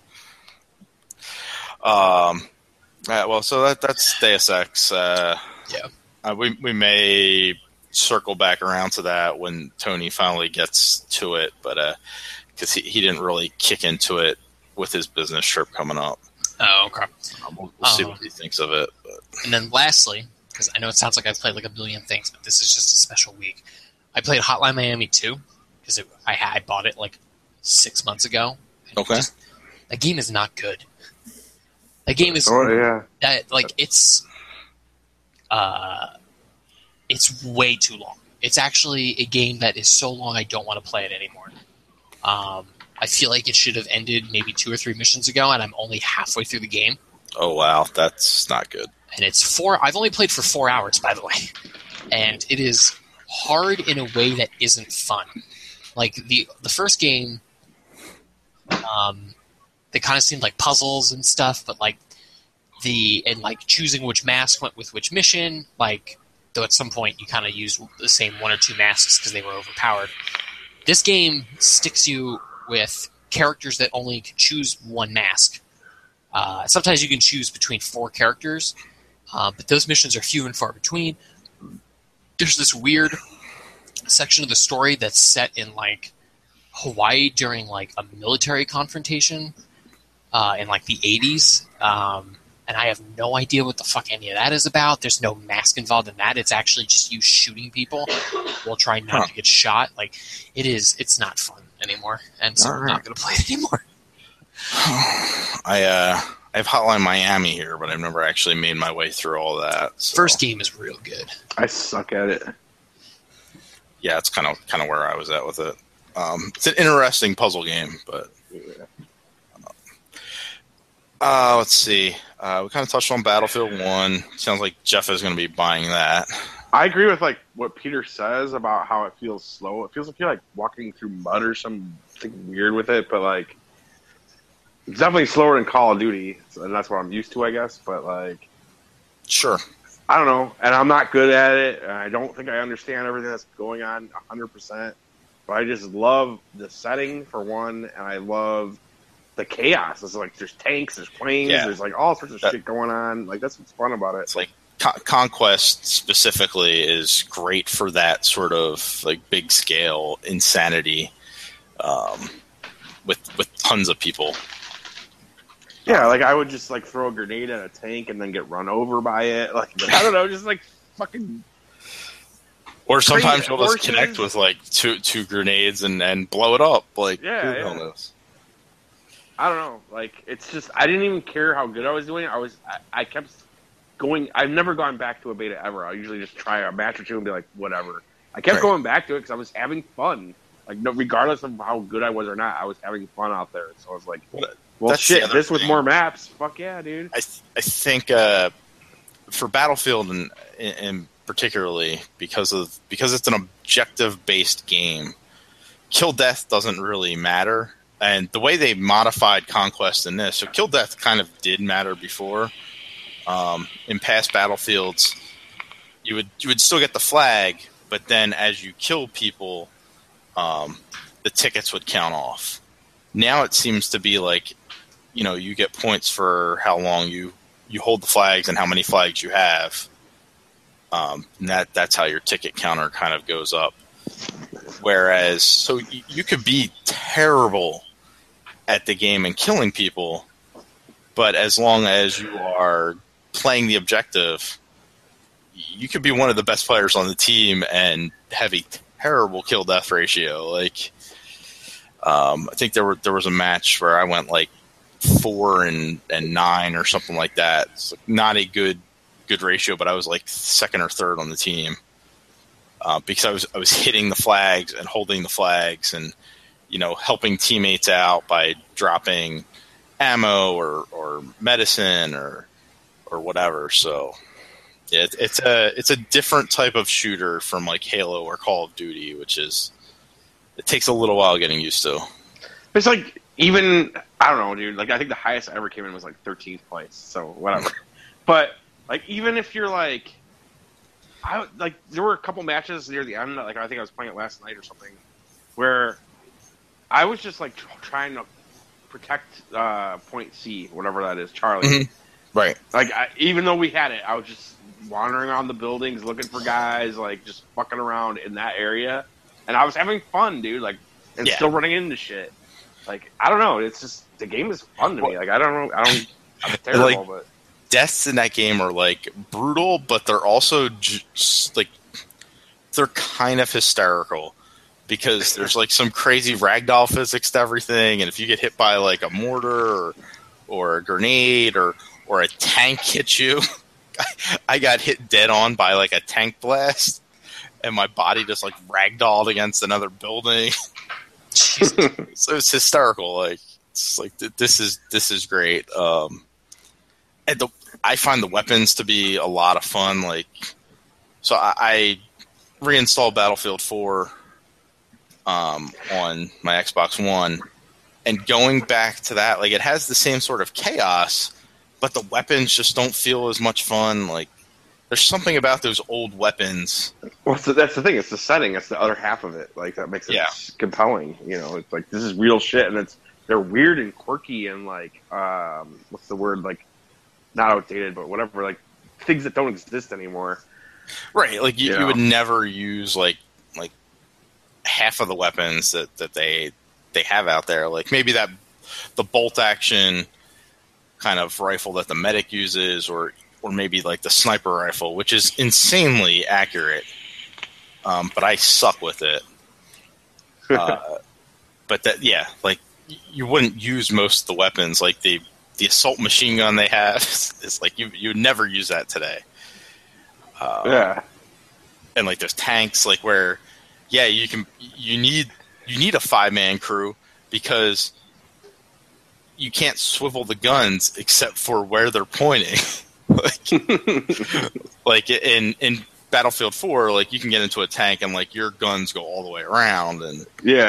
Well, so that's Deus Ex. Yeah. We may circle back around to that when Tony finally gets to it, but because he didn't really kick into it with his business trip coming up. Oh, okay. We'll see what he thinks of it. But. And then lastly, because I know it sounds like I've played like a billion things, but this is just a special week. I played Hotline Miami 2 because I bought it like 6 months ago. Okay. That game is not good. That game is it's way too long. It's actually a game that is so long I don't want to play it anymore. I feel like it should have ended maybe 2 or 3 missions ago, and I'm only halfway through the game. Oh wow, that's not good. And it's I've only played for 4 hours, by the way, and it is hard in a way that isn't fun. Like the first game, they kind of seemed like puzzles and stuff, but like choosing which mask went with which mission, like. Though at some point you kind of use the same 1 or 2 masks because they were overpowered. This game sticks you with characters that only can choose 1 mask. Sometimes you can choose between 4 characters, but those missions are few and far between. There's this weird section of the story that's set in like Hawaii during like a military confrontation in like the 80s. And I have no idea what the fuck any of that is about. There's no mask involved in that. It's actually just you shooting people while trying not to get shot. Like, it's not fun anymore. And so I'm not going to play it anymore. I have Hotline Miami here, but I've never actually made my way through all that. So. First game is real good. I suck at it. Yeah, it's kind of where I was at with it. It's an interesting puzzle game, but... let's see. We kind of touched on Battlefield 1. Sounds like Jeff is going to be buying that. I agree with like what Peter says about how it feels slow. It feels like you're like walking through mud or something weird with it, but like it's definitely slower than Call of Duty, and that's what I'm used to, I guess. But like, sure, I don't know, and I'm not good at it. And I don't think I understand everything that's going on 100%. But I just love the setting for one, and I love the chaos. It's like there's tanks, there's planes, there's like all sorts of shit going on. Like that's what's fun about it. It's like Conquest specifically is great for that sort of like big scale insanity, with tons of people. Yeah, like I would just like throw a grenade at a tank and then get run over by it. Like I don't know, just like fucking. Or sometimes you'll just connect with like two grenades and blow it up. Like who the hell knows? I don't know. Like, it's just, I didn't even care how good I was doing. I kept going. I've never gone back to a beta ever. I usually just try a match or two and be like, whatever. I kept going back to it because I was having fun. Like, no, regardless of how good I was or not, I was having fun out there. So I was like, well, shit, this with more maps. Fuck yeah, dude. I think for Battlefield and particularly because it's an objective-based game, kill death doesn't really matter. And the way they modified Conquest in this, so kill death kind of did matter before. In past Battlefields, you would still get the flag, but then as you kill people, the tickets would count off. Now it seems to be like, you get points for how long you hold the flags and how many flags you have. And that's how your ticket counter kind of goes up. Whereas, so you could be terrible at the game and killing people, but as long as you are playing the objective, you could be one of the best players on the team and have a terrible kill death ratio. Like, I think there was a match where I went like 4 and 9 or something like that. It's not a good ratio, but I was like second or third on the team because I was hitting the flags and holding the flags and helping teammates out by dropping ammo or medicine or whatever. So yeah, it's a different type of shooter from like Halo or Call of Duty, which is it takes a little while getting used to. It's like even I don't know, dude. Like I think the highest I ever came in was like 13th place. So whatever. But like even if you're like, there were a couple matches near the end. Like I think I was playing it last night or something, where I was just like trying to protect point C, whatever that is, Charlie. Mm-hmm. Right. Like even though we had it, I was just wandering around the buildings looking for guys, like just fucking around in that area, and I was having fun, dude. Like and still running into shit. Like I don't know, it's just the game is fun to me. Like I don't know, I'm terrible, but deaths in that game are like brutal, but they're also just like they're kind of hysterical because there's like some crazy ragdoll physics to everything, and if you get hit by like a mortar or a grenade or a tank hits you, I got hit dead on by like a tank blast, and my body just like ragdolled against another building. So it's hysterical. Like it's like this is great. And I find the weapons to be a lot of fun. Like, so I reinstalled Battlefield 4 on my Xbox One, and going back to that, like it has the same sort of chaos, but the weapons just don't feel as much fun. Like, there's something about those old weapons. Well, so that's the thing. It's the setting. It's the other half of it. Like that makes it compelling. It's like this is real shit, and they're weird and quirky and like what's the word, like not outdated, but whatever, like things that don't exist anymore. Right. Like you would never use like half of the weapons that they have out there. Like maybe the bolt action kind of rifle that the medic uses, or maybe like the sniper rifle, which is insanely accurate. But I suck with it. But like you wouldn't use most of the weapons. Like the assault machine gun they have is like you would never use that today. And like there's tanks like where you need a 5-man crew because you can't swivel the guns except for where they're pointing. like in Battlefield 4, like you can get into a tank and like your guns go all the way around, and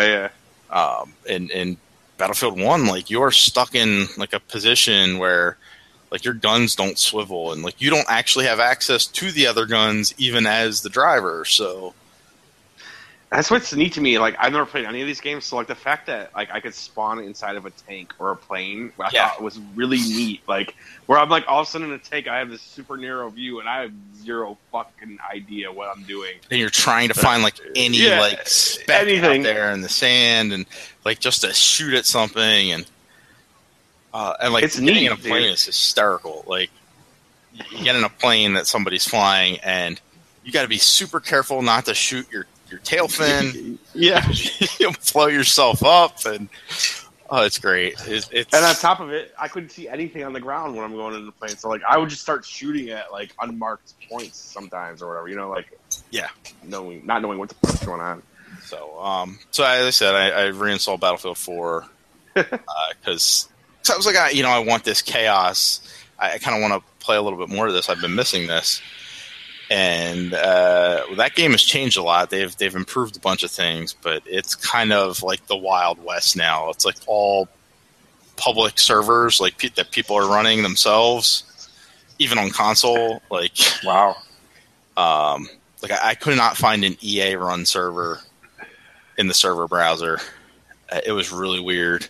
in Battlefield 1, like you're stuck in like a position where like your guns don't swivel, and like you don't actually have access to the other guns even as the driver. So that's what's neat to me. Like I've never played any of these games, so like the fact that like I could spawn inside of a tank or a plane, I thought was really neat. Like where I'm like all of a sudden in a tank, I have this super narrow view, and I have zero fucking idea what I'm doing. And you're trying to find like any like speck out there in the sand, and like just to shoot at something, and like it's getting neat, in a plane is hysterical. Like you get in a plane that somebody's flying, and you got to be super careful not to shoot your tail fin. You'll blow yourself up, and it's great. It's and on top of it, I couldn't see anything on the ground when I'm going into the plane, so like I would just start shooting at like unmarked points sometimes or whatever, like not knowing what the fuck's going on. So as I said, I reinstalled Battlefield 4 because I was like, I want this chaos. I kind of want to play a little bit more of this. I've been missing this. And that game has changed a lot. They've improved a bunch of things, but it's kind of like the Wild West now. It's like all public servers, like that people are running themselves, even on console. Like wow, like I could not find an EA run server in the server browser. It was really weird,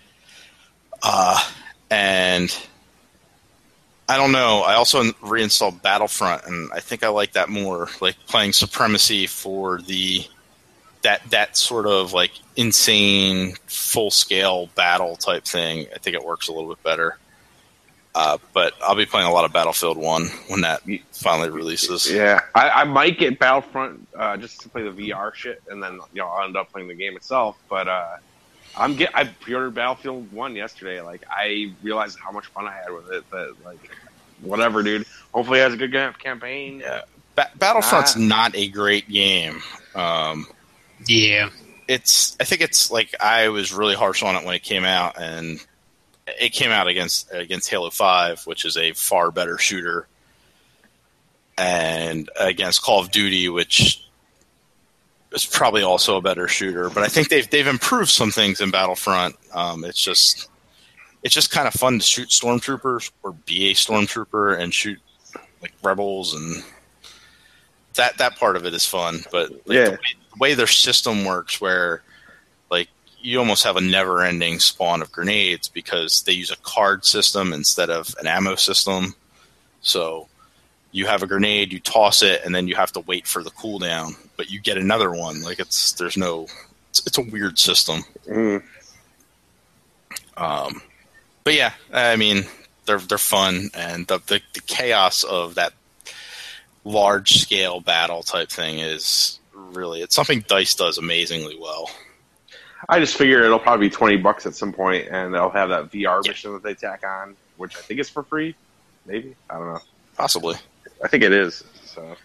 and I don't know. I also reinstalled Battlefront, and I think I like that more. Like playing Supremacy for that sort of like insane full scale battle type thing. I think it works a little bit better. But I'll be playing a lot of Battlefield 1 when that finally releases. Yeah, I might get Battlefront just to play the VR shit, and then I'll end up playing the game itself. But I pre-ordered Battlefield 1 yesterday. Like, I realized how much fun I had with it. That, like, whatever, dude. Hopefully, it has a good campaign. Yeah, Battlefront's not a great game. Yeah, I think it's like I was really harsh on it when it came out, and it came out against Halo 5, which is a far better shooter, and against Call of Duty, which is probably also a better shooter. But I think they've improved some things in Battlefront. It's just kind of fun to shoot stormtroopers or be a stormtrooper and shoot like rebels, and that part of it is fun. But like, the way their system works, where like you almost have a never-ending spawn of grenades because they use a card system instead of an ammo system. So you have a grenade, you toss it, and then you have to wait for the cooldown, but you get another one. Like it's a weird system. But yeah, I mean they're fun, and the chaos of that large scale battle type thing is really, it's something DICE does amazingly well. I just figure it'll probably be $20 at some point, and they'll have that VR mission that they tack on, which I think is for free. Maybe, I don't know. Possibly. I think it is. So,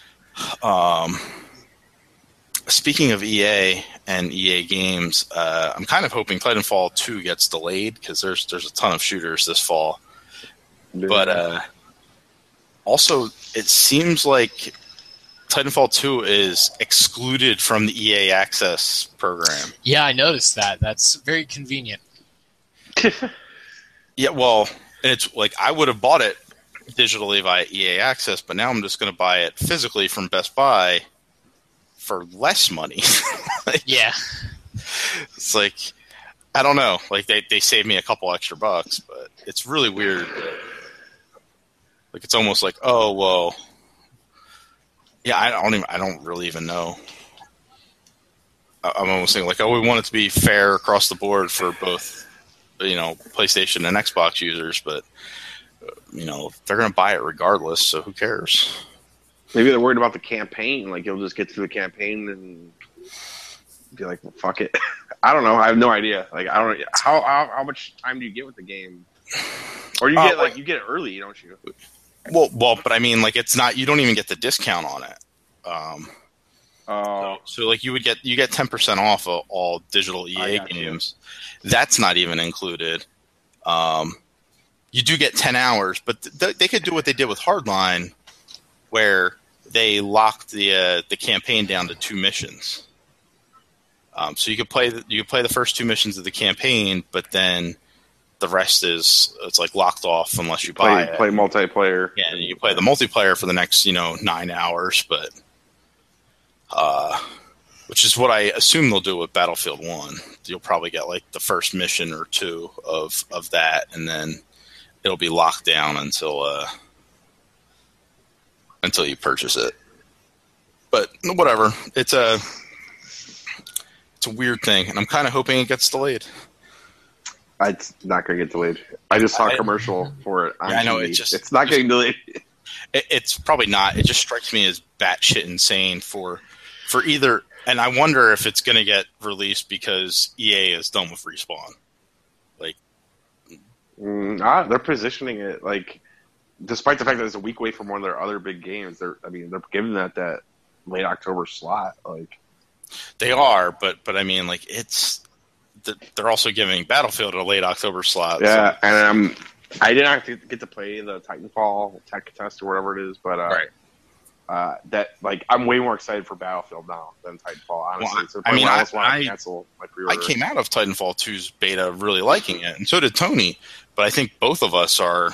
speaking of EA and EA games, I'm kind of hoping Titanfall 2 gets delayed because there's a ton of shooters this fall. Yeah. But also, it seems like Titanfall 2 is excluded from the EA Access program. Yeah, I noticed that. That's very convenient. Yeah, well, it's like I would have bought it digitally via EA Access, but now I'm just going to buy it physically from Best Buy for less money. Yeah. It's like, I don't know. Like they saved me a couple extra bucks, but it's really weird. Like it's almost like, oh, well, yeah, I don't really even know. I'm almost thinking like, oh, we want it to be fair across the board for both, PlayStation and Xbox users, but they're going to buy it regardless, so who cares? Maybe they're worried about the campaign. Like you'll just get through the campaign and be like, well, fuck it. I don't know. I have no idea. Like I don't know how much time do you get with the game, or you get you get it early, don't you? Well, but I mean, like it's not. You don't even get the discount on it. So like you get 10% off of all digital EA games. That's not even included. You do get 10 hours, but they could do what they did with Hardline, where they locked the campaign down to 2 missions. So you could play the first 2 missions of the campaign, but then the rest it's like locked off unless you buy it. Play multiplayer. Yeah, and you play the multiplayer for the next 9 hours, but which is what I assume they'll do with Battlefield 1. You'll probably get like the first mission or 2 of that, and then it'll be locked down until you purchase it. But whatever, it's a weird thing, and I'm kind of hoping it gets delayed. It's not going to get delayed. I just saw a commercial for it. I know TV. It's not getting delayed. It's probably not. It just strikes me as batshit insane for either. And I wonder if it's going to get released because EA is done with Respawn. Like, they're positioning it like, despite the fact that it's a week away from one of their other big games. They're giving that late October slot. Like, they are, but I mean, like they're also giving Battlefield a late October slot. Yeah, so. And I didn't have to get to play the Titanfall tech test or whatever it is, but right. I'm way more excited for Battlefield now than Titanfall, honestly. Well, so I almost want to cancel my pre-order. I came out of Titanfall 2's beta really liking it, and so did Tony. But I think both of us are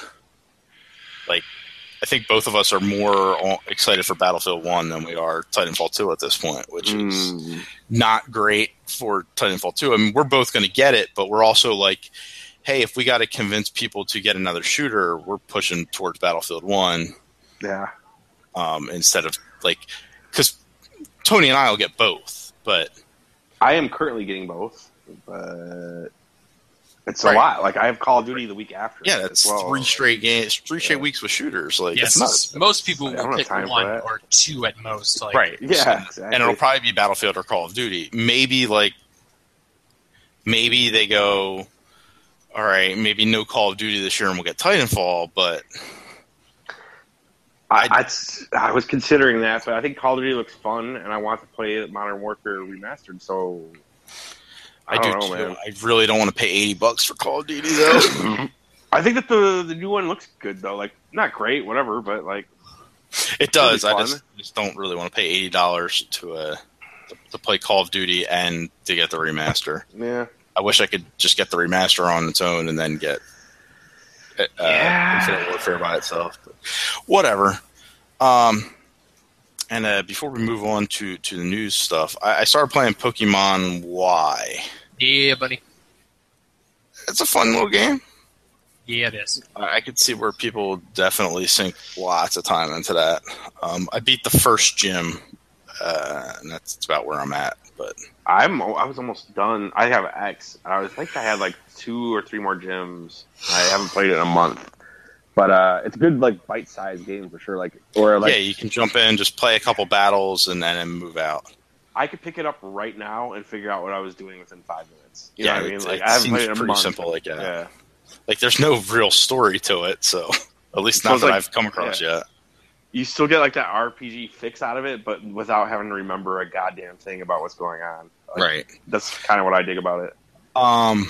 more excited for Battlefield 1 than we are Titanfall 2 at this point, which is not great for Titanfall 2. I mean, we're both going to get it, but we're also like, hey, if we got to convince people to get another shooter, we're pushing towards Battlefield 1. Yeah. Instead of because Tony and I will get both, but I am currently getting both. But It's a lot. Like I have Call of Duty the week after. Yeah, that's 3 straight games, 3 straight weeks with shooters. Like, yes, it's nuts. Most people will pick 1 or 2 at most. Like, right. Yeah, exactly. And it'll probably be Battlefield or Call of Duty. Maybe they go, all right, maybe no Call of Duty this year and we'll get Titanfall, but I was considering that, but I think Call of Duty looks fun, and I want to play Modern Warfare Remastered, so I don't know, man. I really don't want to pay $80 for Call of Duty, though. I think that the new one looks good, though. Like, not great, whatever, but, like... It does. I just don't really want to pay $80 to play Call of Duty and to get the remaster. Yeah. I wish I could just get the remaster on its own and then get Infinite Warfare by itself. But whatever. And before we move on to the news stuff, I started playing Pokemon Y. Yeah, buddy. It's a fun little game. Yeah, it is. I could see where people definitely sink lots of time into that. I beat the first gym, and that's about where I'm at. But I was almost done. I have X. I think I had like 2 or 3 more gyms. I haven't played it in a month, but it's a good like bite-sized game for sure. Yeah, you can jump in, just play a couple battles, and then move out. I could pick it up right now and figure out what I was doing within 5 minutes. You know what I mean? Like, I haven't played it in a month. Simple. Like there's no real story to it, so at least not that I've come across yet. You still get like that RPG fix out of it, but without having to remember a goddamn thing about what's going on. Right. That's kind of what I dig about it. How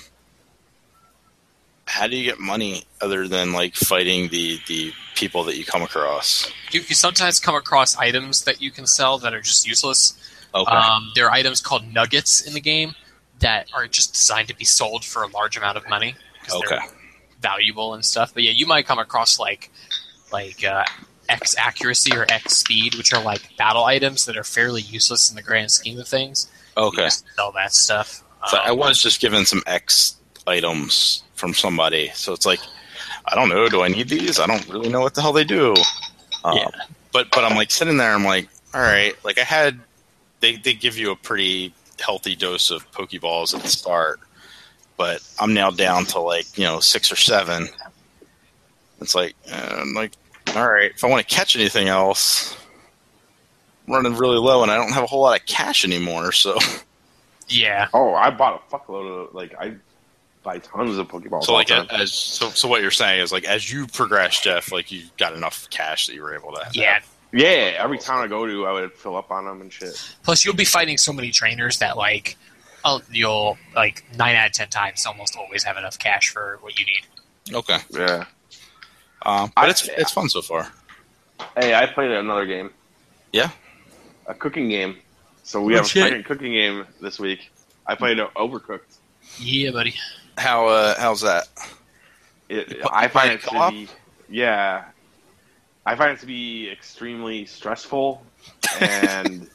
do you get money other than like fighting the people that you come across? You sometimes come across items that you can sell that are just useless. Okay. There are items called nuggets in the game that are just designed to be sold for a large amount of money. They're valuable and stuff. But yeah, you might come across like X accuracy or X speed, which are like battle items that are fairly useless in the grand scheme of things. Okay. You sell that stuff. So I was just given some X items from somebody. So it's like, I don't know. Do I need these? I don't really know what the hell they do. But I'm like sitting there. I'm like, all right. Like they give you a pretty healthy dose of Pokeballs at the start. But I'm now down to 6 or 7. It's like, I'm like, all right, if I want to catch anything else, I'm running really low, and I don't have a whole lot of cash anymore, so... Yeah. Oh, I bought a fuckload of, I buy tons of Pokeballs. So, so what you're saying is, as you progress, Jeff, you got enough cash that you were able to have. Yeah. Yeah, every town I go to, I would fill up on them and shit. Plus, you'll be fighting so many trainers that, you'll, 9 out of 10 times almost always have enough cash for what you need. Okay. Yeah. But it's fun so far. Hey, I played another game. Yeah? A cooking game. So we have a second cooking game this week. I played Overcooked. Yeah, buddy. How's that? I find it to be... Yeah. I find it to be extremely stressful and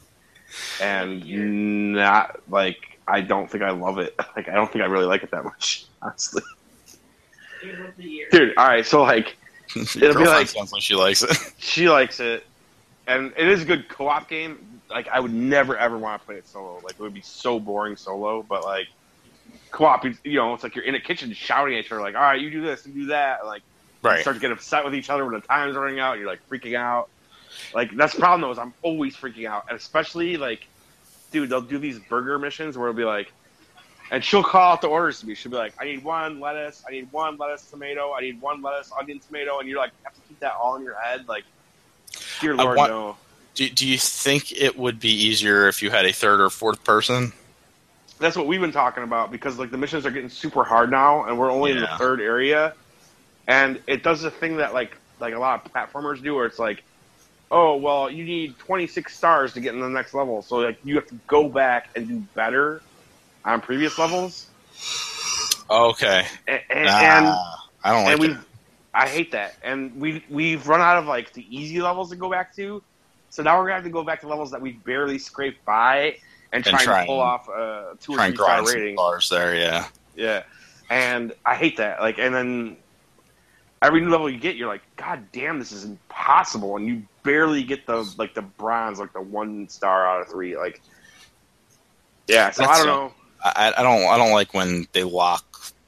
not, I don't think I love it. I don't think I really like it that much, honestly. Dude, all right, so it'll be sounds like she likes it. She likes it, and it is a good co-op game. I would never ever want to play it solo. It would be so boring solo. But co-op, it's like you're in a kitchen shouting at each other, all right, you do this, you do that. Right. You start to get upset with each other when the time's running out. And you're freaking out. That's the problem though. Is I'm always freaking out, and especially dude, they'll do these burger missions where it'll be and she'll call out the orders to me. She'll be like, I need 1 lettuce, I need 1 lettuce tomato, I need 1 lettuce onion tomato, and you're have to keep that all in your head. Dear Lord, no. Do you think it would be easier if you had a 3rd or 4th person? That's what we've been talking about, because the missions are getting super hard now, and we're only in the 3rd area, and it does the thing that a lot of platformers do, where it's oh, well, you need 26 stars to get in the next level, so you have to go back and do better on previous levels. Okay. And I don't like it. I hate that. And we've run out of the easy levels to go back to. So now we're gonna have to go back to levels that we barely scraped by and try and pull off 2 or 3 star rating. Stars there, yeah. Yeah. And I hate that. And then every new level you get, you're God damn, this is impossible, and you barely get the the bronze, the 1 star out of 3. Yeah, so I don't know. I don't like when they lock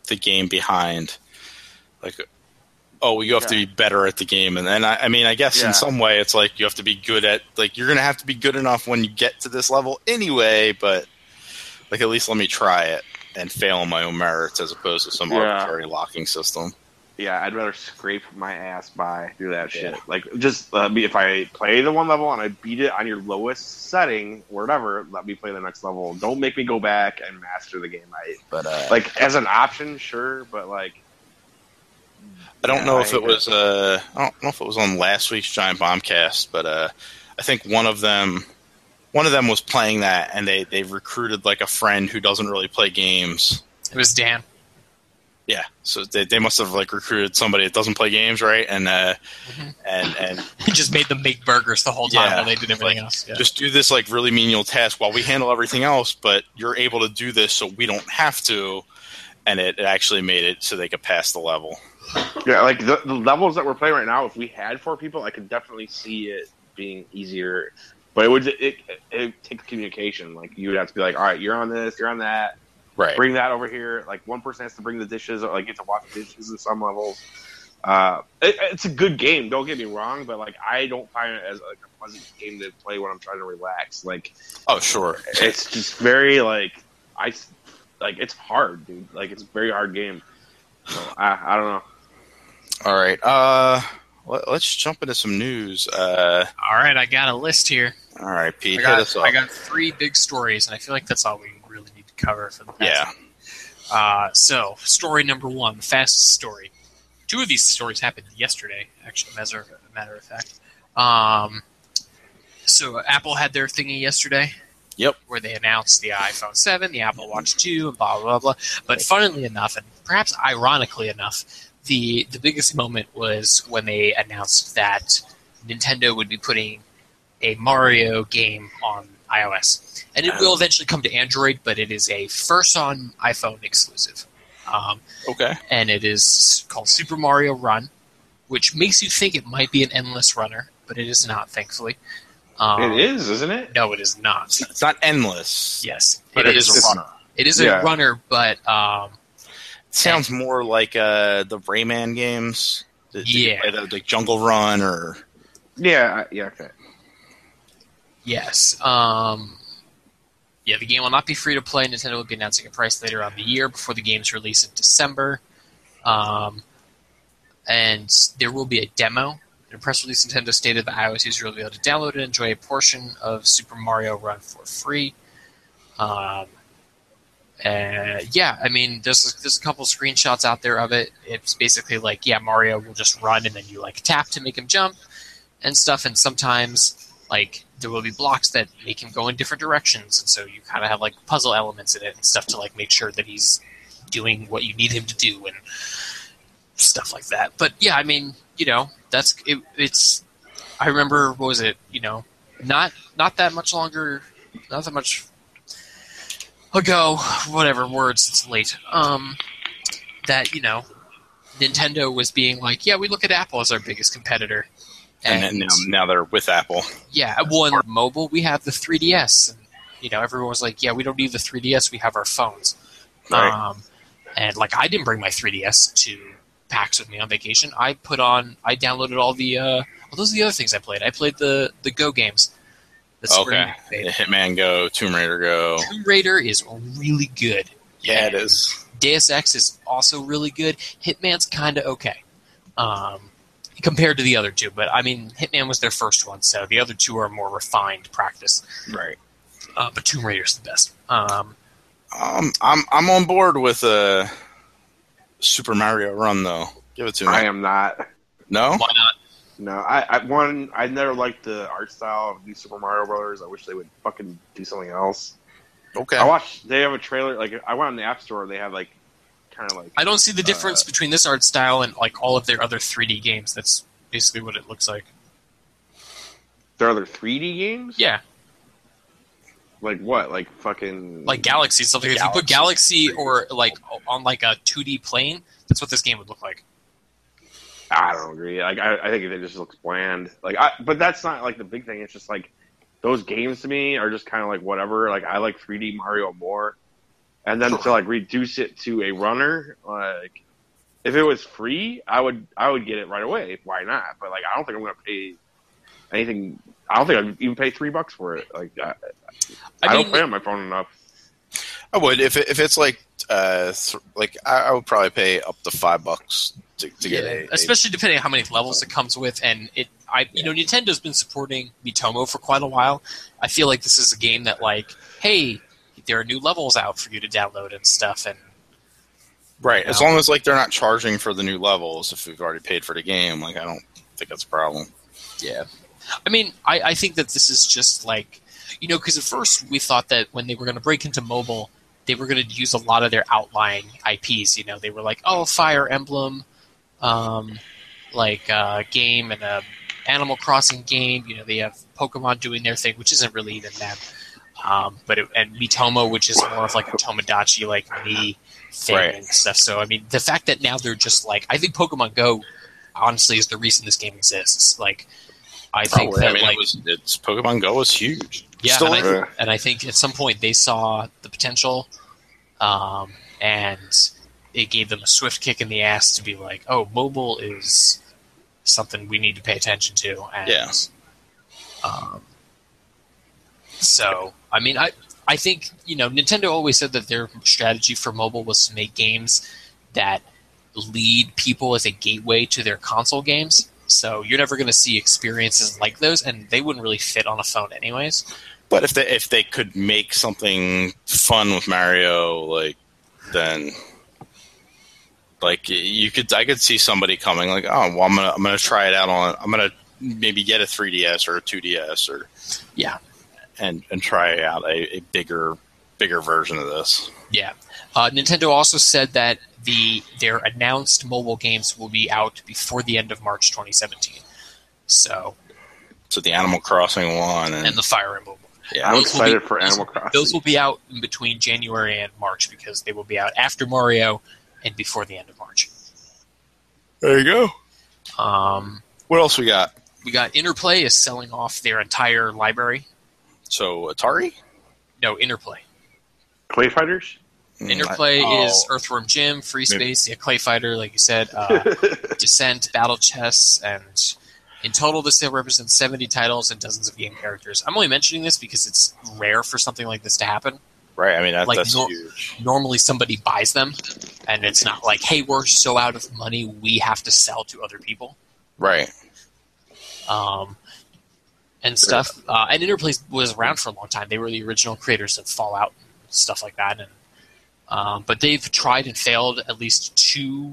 the game behind. Like, oh, you have to be better at the game. And then, I mean, I guess in some way it's like you have to be good at, like, you're going to have to be good enough when you get to this level anyway, but, like, at least let me try it and fail on my own merits as opposed to some arbitrary locking system. Yeah, I'd rather scrape my ass by do that shit. Like, just if I play the one level and I beat it on your lowest setting, whatever, let me play the next level. Don't make me go back and master the game. Like, as an option, sure, but like, I don't know if it was. I don't know if it was on last week's Giant Bombcast, but I think one of them was playing that, and they recruited like a friend who doesn't really play games. It was Dan. Yeah, so they must have like recruited somebody that doesn't play games, right? And and he just made them make burgers the whole time while they did everything else. Yeah. Just do this like really menial task while we handle everything else, but you're able to do this, so we don't have to. And it actually made it so they could pass the level. Yeah, like the levels that we're playing right now, if we had 4 people, I could definitely see it being easier. But it take communication. Like, you would have to be like, all right, you're on this, you're on that. Right. Bring that over here. Like, one person has to bring the dishes, or like get to wash the dishes in some levels. It's a good game. Don't get me wrong, but like, I don't find it as like a pleasant game to play when I'm trying to relax. Like, oh sure, it's just very like it's hard, dude. Like, it's a very hard game. So I don't know. All right. Let's jump into some news. All right, I got a list here. All right, Pete, hit us up. I got 3 big stories, and I feel like that's all we really need to cover for the past week. So, story number 1, the fastest story. 2 of these stories happened yesterday, actually, as a matter of fact. So, Apple had their thingy yesterday. Yep. Where they announced the iPhone 7, the Apple Watch 2, and blah, blah, blah. But funnily enough, and perhaps ironically enough, the biggest moment was when they announced that Nintendo would be putting a Mario game on iOS. And it will eventually come to Android, but it is a first on iPhone exclusive. Okay. And it is called Super Mario Run, which makes you think it might be an endless runner, but it is not, thankfully. It is, isn't it? No, it is not. It's not endless. Yes. But it is a runner. It is a runner, but... it sounds more like the Rayman games. Like Jungle Run or... Yeah, okay. Yes. The game will not be free to play. Nintendo will be announcing a price later on the year before the game's release in December. And there will be a demo. In a press release, Nintendo stated that iOS users will be able to download and enjoy a portion of Super Mario Run for free. I mean, there's a couple screenshots out there of it. It's basically like, Mario will just run and then you like tap to make him jump and stuff. And sometimes like there will be blocks that make him go in different directions, and so you kind of have like puzzle elements in it and stuff to like make sure that he's doing what you need him to do and stuff like that. But yeah, I mean, that's it. It's I remember, what was it? Not that much longer, not that much ago. Whatever words, it's late. That Nintendo was being like, yeah, we look at Apple as our biggest competitor. And now they're with Apple. Yeah, well, in mobile, we have the 3DS. And, everyone was like, yeah, we don't need the 3DS, we have our phones. Right. And, like, I didn't bring my 3DS to PAX with me on vacation. I downloaded all those are the other things I played. I played the Go games. Okay. Hitman Go, Tomb Raider Go. Tomb Raider is really good. Yeah, it is. Deus Ex is also really good. Hitman's kind of okay. Compared to the other 2, but I mean, Hitman was their first one, so the other 2 are more refined practice. Right. But Tomb Raider's the best. I'm on board with Super Mario Run, though. Give it to me. I am not. No? Why not? No, I never liked the art style of these Super Mario Brothers. I wish they would fucking do something else. Okay. They have a trailer. Like, I went on the App Store. They have like. Kind of like, I don't see the difference between this art style and like all of their other 3D games. That's basically what it looks like. Their other 3D games? Yeah. Like what? Like fucking... Like Galaxy. Something. If you put Galaxy or like on like a 2D plane, that's what this game would look like. I don't agree. Like I think it just looks bland. Like, but that's not like the big thing. It's just like those games to me are just kind of like whatever. Like, I like 3D Mario more. and then to like reduce it to a runner, like if it was free, I would get it right away. Why not? But like I don't think I'm going to pay anything. I don't think I'd even pay $3 for it. Like I don't play on my phone enough. I would if it's like I would probably pay up to $5 to get a especially depending on how many levels it comes with, and Nintendo's been supporting Miitomo for quite a while. I feel like this is a game that like, hey, there are new levels out for you to download and stuff, and right. As long as like they're not charging for the new levels if we've already paid for the game, like I don't think that's a problem. Yeah, I mean, I think that this is just like, because at first we thought that when they were going to break into mobile, they were going to use a lot of their outlying IPs. They were like, oh, Fire Emblem, game and a Animal Crossing game. They have Pokemon doing their thing, which isn't really even them. And Miitomo, which is more of like a Tomodachi like me thing and stuff. So I mean, the fact that now they're just like, I think Pokemon Go, honestly, is the reason this game exists. Like, I think that it's Pokemon Go was huge. Yeah, and I think at some point they saw the potential, and it gave them a swift kick in the ass to be like, oh, mobile is something we need to pay attention to. And, so, I mean, I think, Nintendo always said that their strategy for mobile was to make games that lead people as a gateway to their console games. So you're never going to see experiences like those, and they wouldn't really fit on a phone anyways. But if they could make something fun with Mario, like, then like I could see somebody coming like, oh, well, I'm gonna try it out I'm gonna maybe get a 3DS or a 2DS or and try out a bigger version of this. Yeah. Nintendo also said that their announced mobile games will be out before the end of March 2017. So the Animal Crossing one and the Fire Emblem one. Yeah, I'm excited for Animal Crossing. Those will be out in between January and March because they will be out after Mario and before the end of March. There you go. What else we got? We got Interplay is selling off their entire library. So Atari? No, Interplay. Clay Fighters? Interplay is Earthworm Jim, Free Space, Clay Fighter, like you said, Descent, Battle Chess, and in total this sale represents 70 titles and dozens of game characters. I'm only mentioning this because it's rare for something like this to happen. Right, I mean, that's huge. Normally somebody buys them, and it's not like, hey, we're so out of money, we have to sell to other people. Right. And stuff. And Interplay was around for a long time. They were the original creators of Fallout and stuff like that. And but they've tried and failed at least 2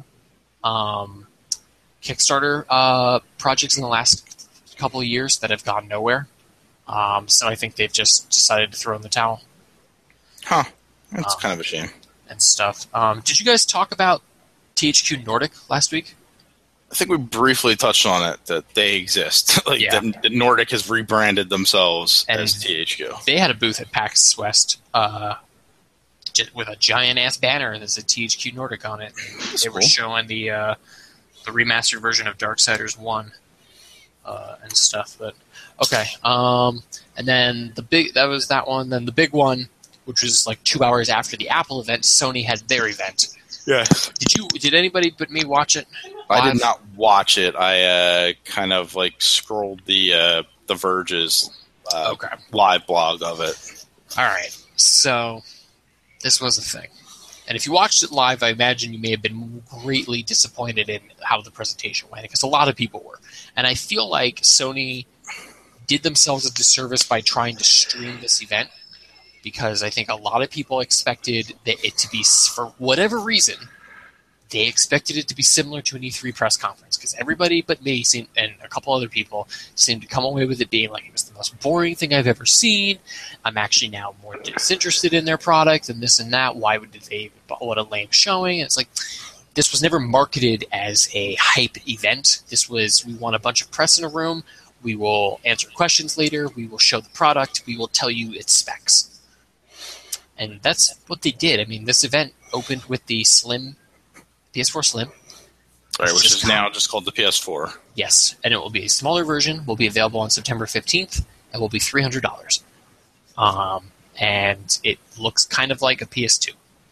Kickstarter projects in the last couple of years that have gone nowhere. So I think they've just decided to throw in the towel. Huh. That's kind of a shame. And stuff. Did you guys talk about THQ Nordic last week? I think we briefly touched on it, that they exist. That Nordic has rebranded themselves as THQ. They had a booth at PAX West with a giant-ass banner that said THQ Nordic on it. They were showing the remastered version of Darksiders 1 and stuff. But okay. And then that was that one. Then the big one, which was like 2 hours after the Apple event, Sony had their event. Yes. Did anybody but me watch it? I did not watch it. I kind of like scrolled the Verge's live blog of it. All right. So this was a thing. And if you watched it live, I imagine you may have been greatly disappointed in how the presentation went, because a lot of people were. And I feel like Sony did themselves a disservice by trying to stream this event, because I think a lot of people expected it to be, for whatever reason, they expected it to be similar to an E3 press conference, because everybody but me and a couple other people seemed to come away with it being like, it was the most boring thing I've ever seen. I'm actually now more disinterested in their product and this and that. Why did they? What a lame showing. And it's like, this was never marketed as a hype event. This was, we want a bunch of press in a room. We will answer questions later. We will show the product. We will tell you its specs. And that's what they did. I mean, this event opened with the PS4 Slim. Right, which is now just called the PS4. Yes, and it will be a smaller version. Will be available on September 15th, and will be $300. And it looks kind of like a PS2.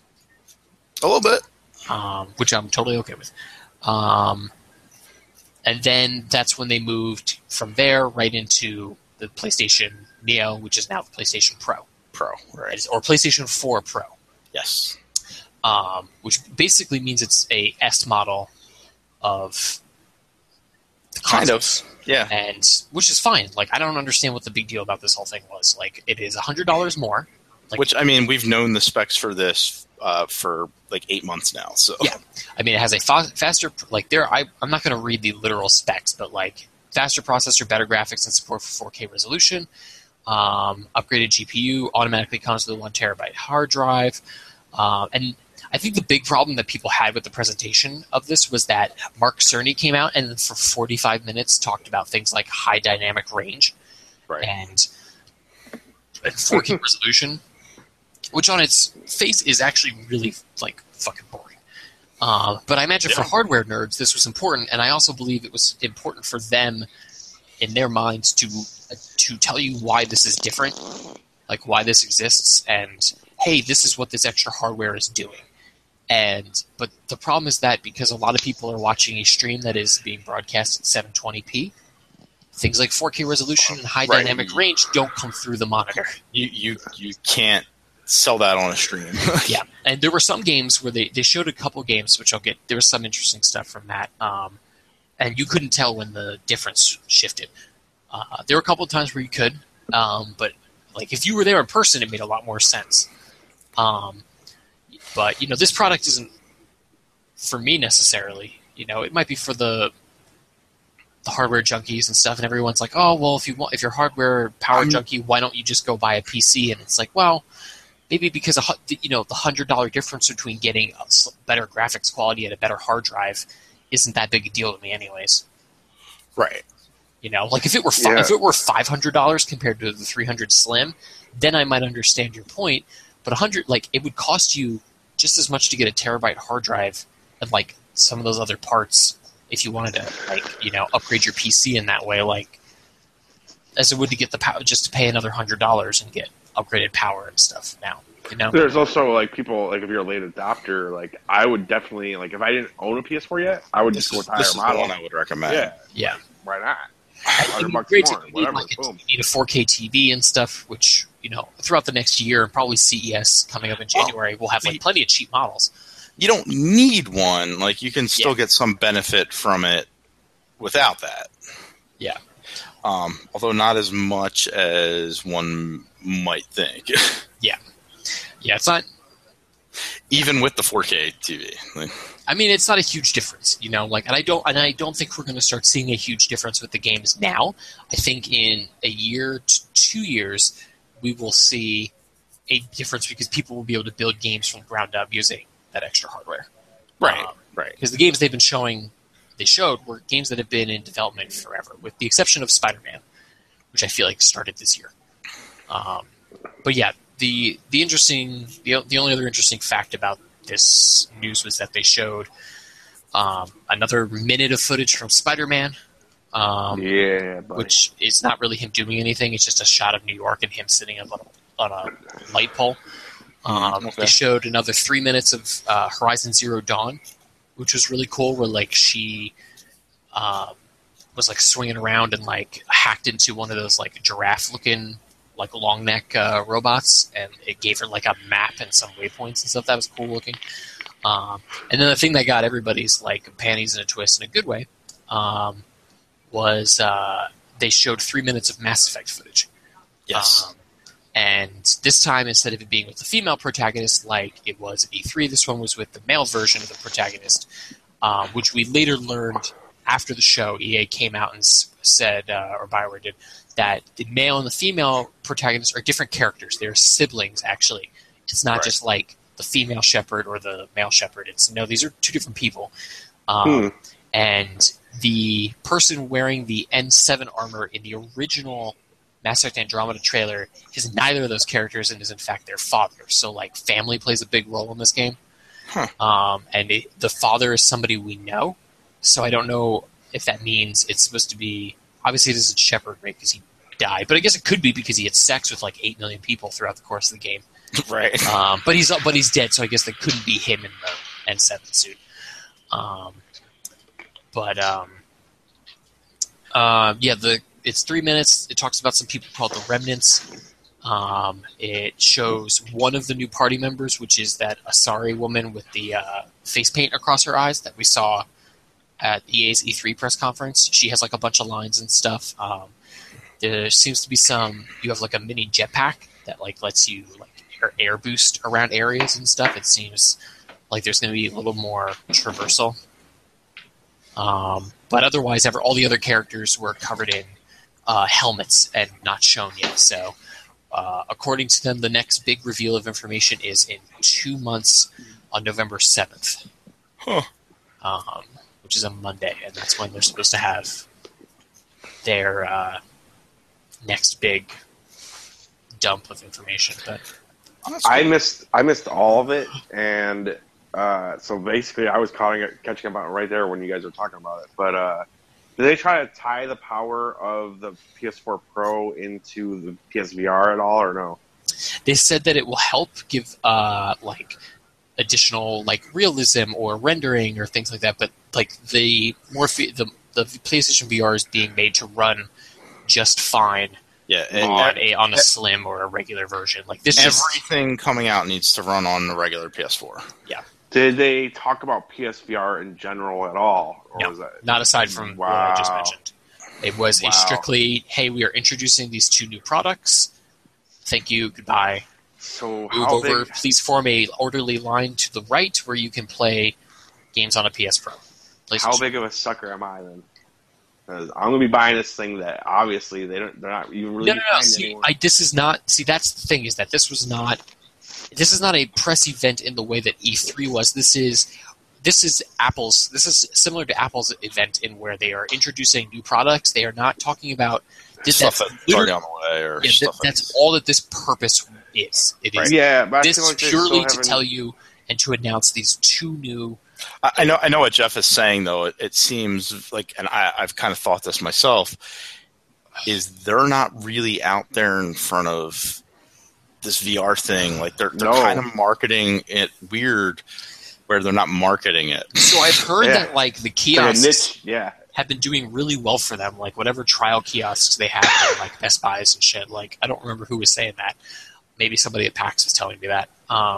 A little bit. Which I'm totally okay with. And then that's when they moved from there right into the PlayStation Neo, which is now the PlayStation Pro. Right. Or PlayStation 4 Pro. Yes. Which basically means it's a S model of the kind consoles. of. Yeah. And which is fine. Like, I don't understand what the big deal about this whole thing was. Like, it is $100 more. Like, which, I mean, we've known the specs for this for like 8 months now. So yeah, I mean, it has a faster. Like, I'm not going to read the literal specs, but like faster processor, better graphics, and support for 4K resolution. Upgraded GPU automatically comes with a 1 terabyte hard drive, and I think the big problem that people had with the presentation of this was that Mark Cerny came out and for 45 minutes talked about things like high dynamic range, right, and 4K resolution, which on its face is actually really like fucking boring. But I imagine for hardware nerds, this was important, and I also believe it was important for them in their minds to tell you why this is different, like why this exists, and hey, this is what this extra hardware is doing. But the problem is that because a lot of people are watching a stream that is being broadcast at 720p, things like 4K resolution and high dynamic range don't come through the monitor. You can't sell that on a stream. Yeah, and there were some games where they showed a couple games, which I'll get. There was some interesting stuff from that, and you couldn't tell when the difference shifted. There were a couple of times where you could, but like if you were there in person, it made a lot more sense. But this product isn't for me necessarily. It might be for the hardware junkies and stuff, and everyone's like, "Oh, well, if you're hardware power junkie, why don't you just go buy a PC?" And it's like, well, maybe because the $100 difference between getting a better graphics quality and a better hard drive isn't that big a deal to me, anyways. Right. Like if it were $500 compared to the 300 Slim, then I might understand your point. But 100, like it would cost you just as much to get a terabyte hard drive and like some of those other parts if you wanted to upgrade your PC in that way, like as it would to get the power, just to pay another $100 and get upgraded power and stuff now. There's also like people like if you're a late adopter, like I would definitely like if I didn't own a PS4 yet, I would just go with higher model. This is the one I would recommend. Yeah. Why not? It'd be great to need a 4K TV and stuff, which, throughout the next year, probably CES coming up in January, we'll have like plenty of cheap models. You don't need one. Like you can still get some benefit from it without that. Yeah. Although not as much as one might think. Yeah. Yeah, it's not... Even with the 4K TV. I mean, it's not a huge difference, and I don't think we're going to start seeing a huge difference with the games now. I think in a year to 2 years, we will see a difference because people will be able to build games from the ground up using that extra hardware. Right. Because the games they showed were games that have been in development forever, with the exception of Spider-Man, which I feel like started this year. But yeah, the only other interesting fact about this news was that they showed another minute of footage from Spider-Man, which is not really him doing anything. It's just a shot of New York and him sitting up on a light pole. They showed another 3 minutes of Horizon Zero Dawn, which was really cool, where like she was like swinging around and like hacked into one of those like giraffe-looking like long neck robots, and it gave her like a map and some waypoints and stuff. That was cool looking. And then the thing that got everybody's like panties in a twist in a good way was they showed 3 minutes of Mass Effect footage. Yes. And this time, instead of it being with the female protagonist like it was at E3, this one was with the male version of the protagonist, which we later learned after the show. EA came out and said, or BioWare did, that the male and the female protagonists are different characters. They're siblings, actually. It's not just like the female Shepard or the male Shepard. These are two different people. And the person wearing the N7 armor in the original Mass Effect Andromeda trailer is neither of those characters and is in fact their father. So like family plays a big role in this game. And the father is somebody we know. So I don't know if that means it's supposed to be... Obviously, it isn't Shepard, right, because he died. But I guess it could be because he had sex with like 8 million people throughout the course of the game. Right. But he's dead, so I guess that couldn't be him N7 suit. It's 3 minutes. It talks about some people called the Remnants. It shows one of the new party members, which is that Asari woman with the face paint across her eyes that we saw at EA's E3 press conference. She has like a bunch of lines and stuff. There seems to be you have like a mini jetpack that like lets you like air boost around areas and stuff. It seems like there's going to be a little more traversal. But otherwise, all the other characters were covered in helmets and not shown yet. So, according to them, the next big reveal of information is in 2 months on November 7th. Which is a Monday, and that's when they're supposed to have their next big dump of information. But I missed all of it, and so basically I was catching up on it right there when you guys were talking about it. But did they try to tie the power of the PS4 Pro into the PSVR at all, or no? They said that it will help give like additional like realism or rendering or things like that, but like the PlayStation VR is being made to run just fine. Yeah, on a slim or a regular version. Like this, everything coming out needs to run on the regular PS4. Yeah. Did they talk about PSVR in general at all? Or no, was that... not aside from what I just mentioned. It was a strictly, hey, we are introducing these 2 new products. Thank you, goodbye. So move over. Please form a orderly line to the right where you can play games on a PS Pro. How big of a sucker am I then? Because I'm going to be buying this thing that obviously they're not even really. No. See, this is not. See, that's the thing is that this is not a press event in the way that E3 was. This is Apple's. This is similar to Apple's event in where they are introducing new products. They are not talking about stuff that's already on the way or stuff. That's all that this purpose is. It is. Right. Yeah, but this is purely to tell you and to announce these 2 new. I know what Jeff is saying, though. It seems like, and I've kind of thought this myself, is they're not really out there in front of this VR thing. Like they're kind of marketing it weird, where they're not marketing it. So I've heard that like the kiosks niche, have been doing really well for them. Like whatever trial kiosks they have at like Best Buys and shit. Like I don't remember who was saying that. Maybe somebody at PAX was telling me that.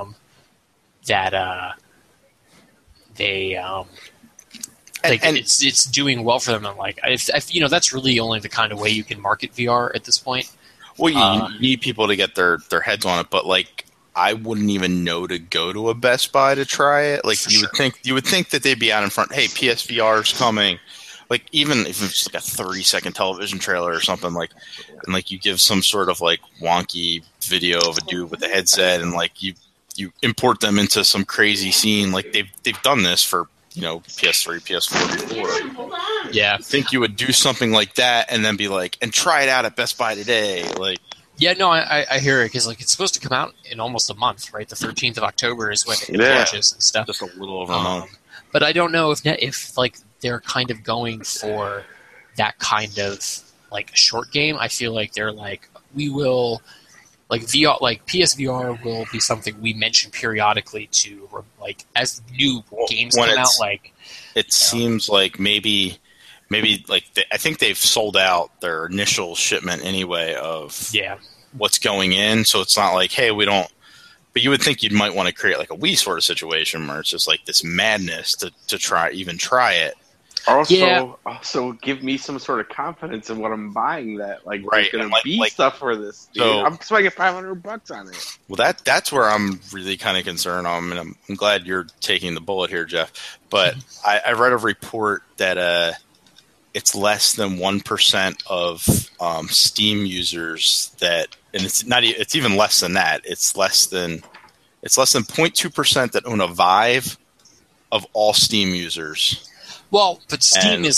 It's doing well for them. And like, if that's really only the kind of way you can market VR at this point. Well, you need people to get their heads on it, but like, I wouldn't even know to go to a Best Buy to try it. Like, you would think that they'd be out in front. Hey, PSVR's coming. Like, even if it's like a 30-second television trailer or something, like, and like you give some sort of like wonky video of a dude with a headset, and like you import them into some crazy scene. Like they've done this for PS3, PS4 before. Yeah, I think you would do something like that and then be like, and try it out at Best Buy today. Like, yeah, no, I hear it because like it's supposed to come out in almost a month, right? The 13th of October is when it launches and stuff. Just a little over a month. But I don't know if like they're kind of going for that kind of like short game. I feel like they're like, we will. Like VR, like PSVR will be something we mention periodically to like as new games come out. Like it seems like maybe like I think they've sold out their initial shipment anyway of what's going in. So it's not like, hey, we don't. But you would think you might want to create like a Wii sort of situation where it's just like this madness to try it. Also, give me some sort of confidence in what I'm buying. That like there's going to be stuff for this. Dude. So, I'm spending $500 on it. Well, that's where I'm really kind of concerned. And I'm glad you're taking the bullet here, Jeff. But I read a report that it's less than 1% of Steam users that, and it's even less than that. It's less than 0.2% that own a Vive of all Steam users. Well, but Steam is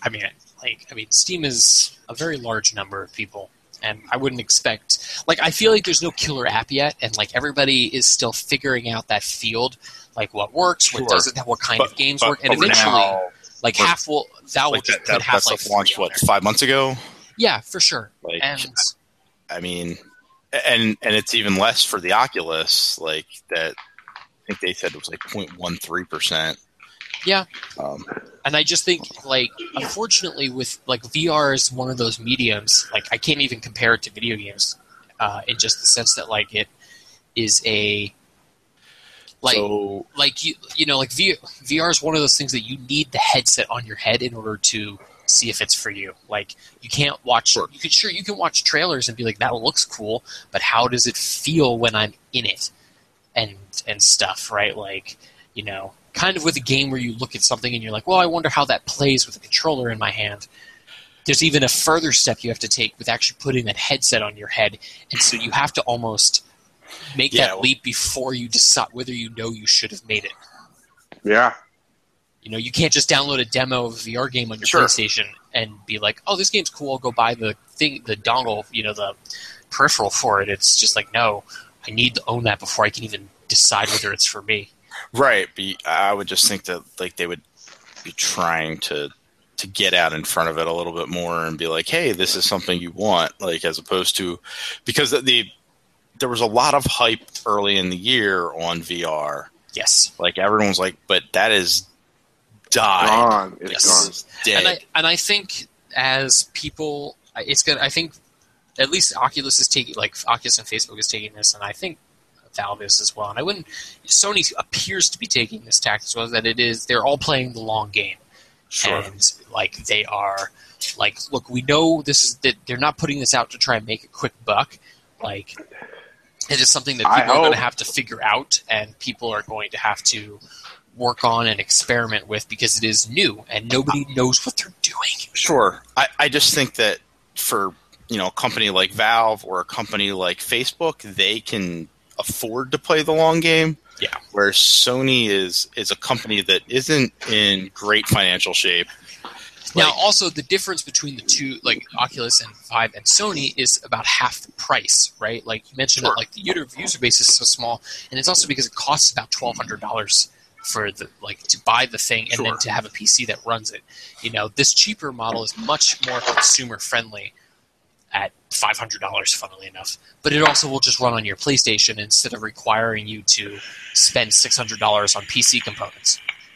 Steam is a very large number of people, and I wouldn't expect. Like, I feel like there's no killer app yet, and like everybody is still figuring out that field, like what works, what doesn't, what kind of games work, and eventually, like half will just put Half-Life 3 launched 5 months ago. Yeah, for sure. Like, I mean, and it's even less for the Oculus, like that. think they said it was like 0.13%. Yeah. And I just think, like, unfortunately, with like VR is one of those mediums. Like, I can't even compare it to video games, in just the sense that like it is a like So, like you know like VR is one of those things that you need the headset on your head in order to see if it's for you. Like, you can't watch. Sure. You can watch trailers and be like, that looks cool, but how does it feel when I'm in it, and stuff, right? Like, you know. Kind of with a game where you look at something and you're like, well, I wonder how that plays with a controller in my hand. There's even a further step you have to take with actually putting that headset on your head. And so you have to almost make that leap before you decide whether you know you should have made it. Yeah. You know, you can't just download a demo of a VR game on your PlayStation and be like, oh, this game's cool, I'll go buy the dongle, you know, the peripheral for it. It's just like, no, I need to own that before I can even decide whether it's for me. right. But I would just think that like they would be trying to get out in front of it a little bit more and be like, hey, this is something you want, like, as opposed to, because there was a lot of hype early in the year on VR. Yes. Like, everyone was like, but that is died. Gone. It's gone. It's dead. And I think as people, it's gonna. I think at least Oculus is taking, like, Oculus and Facebook is taking this, and I think Valve is as well. And Sony appears to be taking this tack as well, that they're all playing the long game. Sure. And like, they are like, look, we know that they're not putting this out to try and make a quick buck. Like, it is something that people are going to have to figure out, and people are going to have to work on and experiment with, because it is new and nobody knows what they're doing. Sure. I just think that for, you know, a company like Valve or a company like Facebook, they can afford to play the long game. Yeah. Whereas Sony is a company that isn't in great financial shape. Now, also, the difference between the two, like Oculus and Vive and Sony, is about half the price, right? Like you mentioned, that like the user base is so small, and it's also because it costs about $1,200 for to buy the thing and then to have a PC that runs it. You know, this cheaper model is much more consumer friendly at $500, funnily enough, but it also will just run on your PlayStation instead of requiring you to spend $600 on PC components.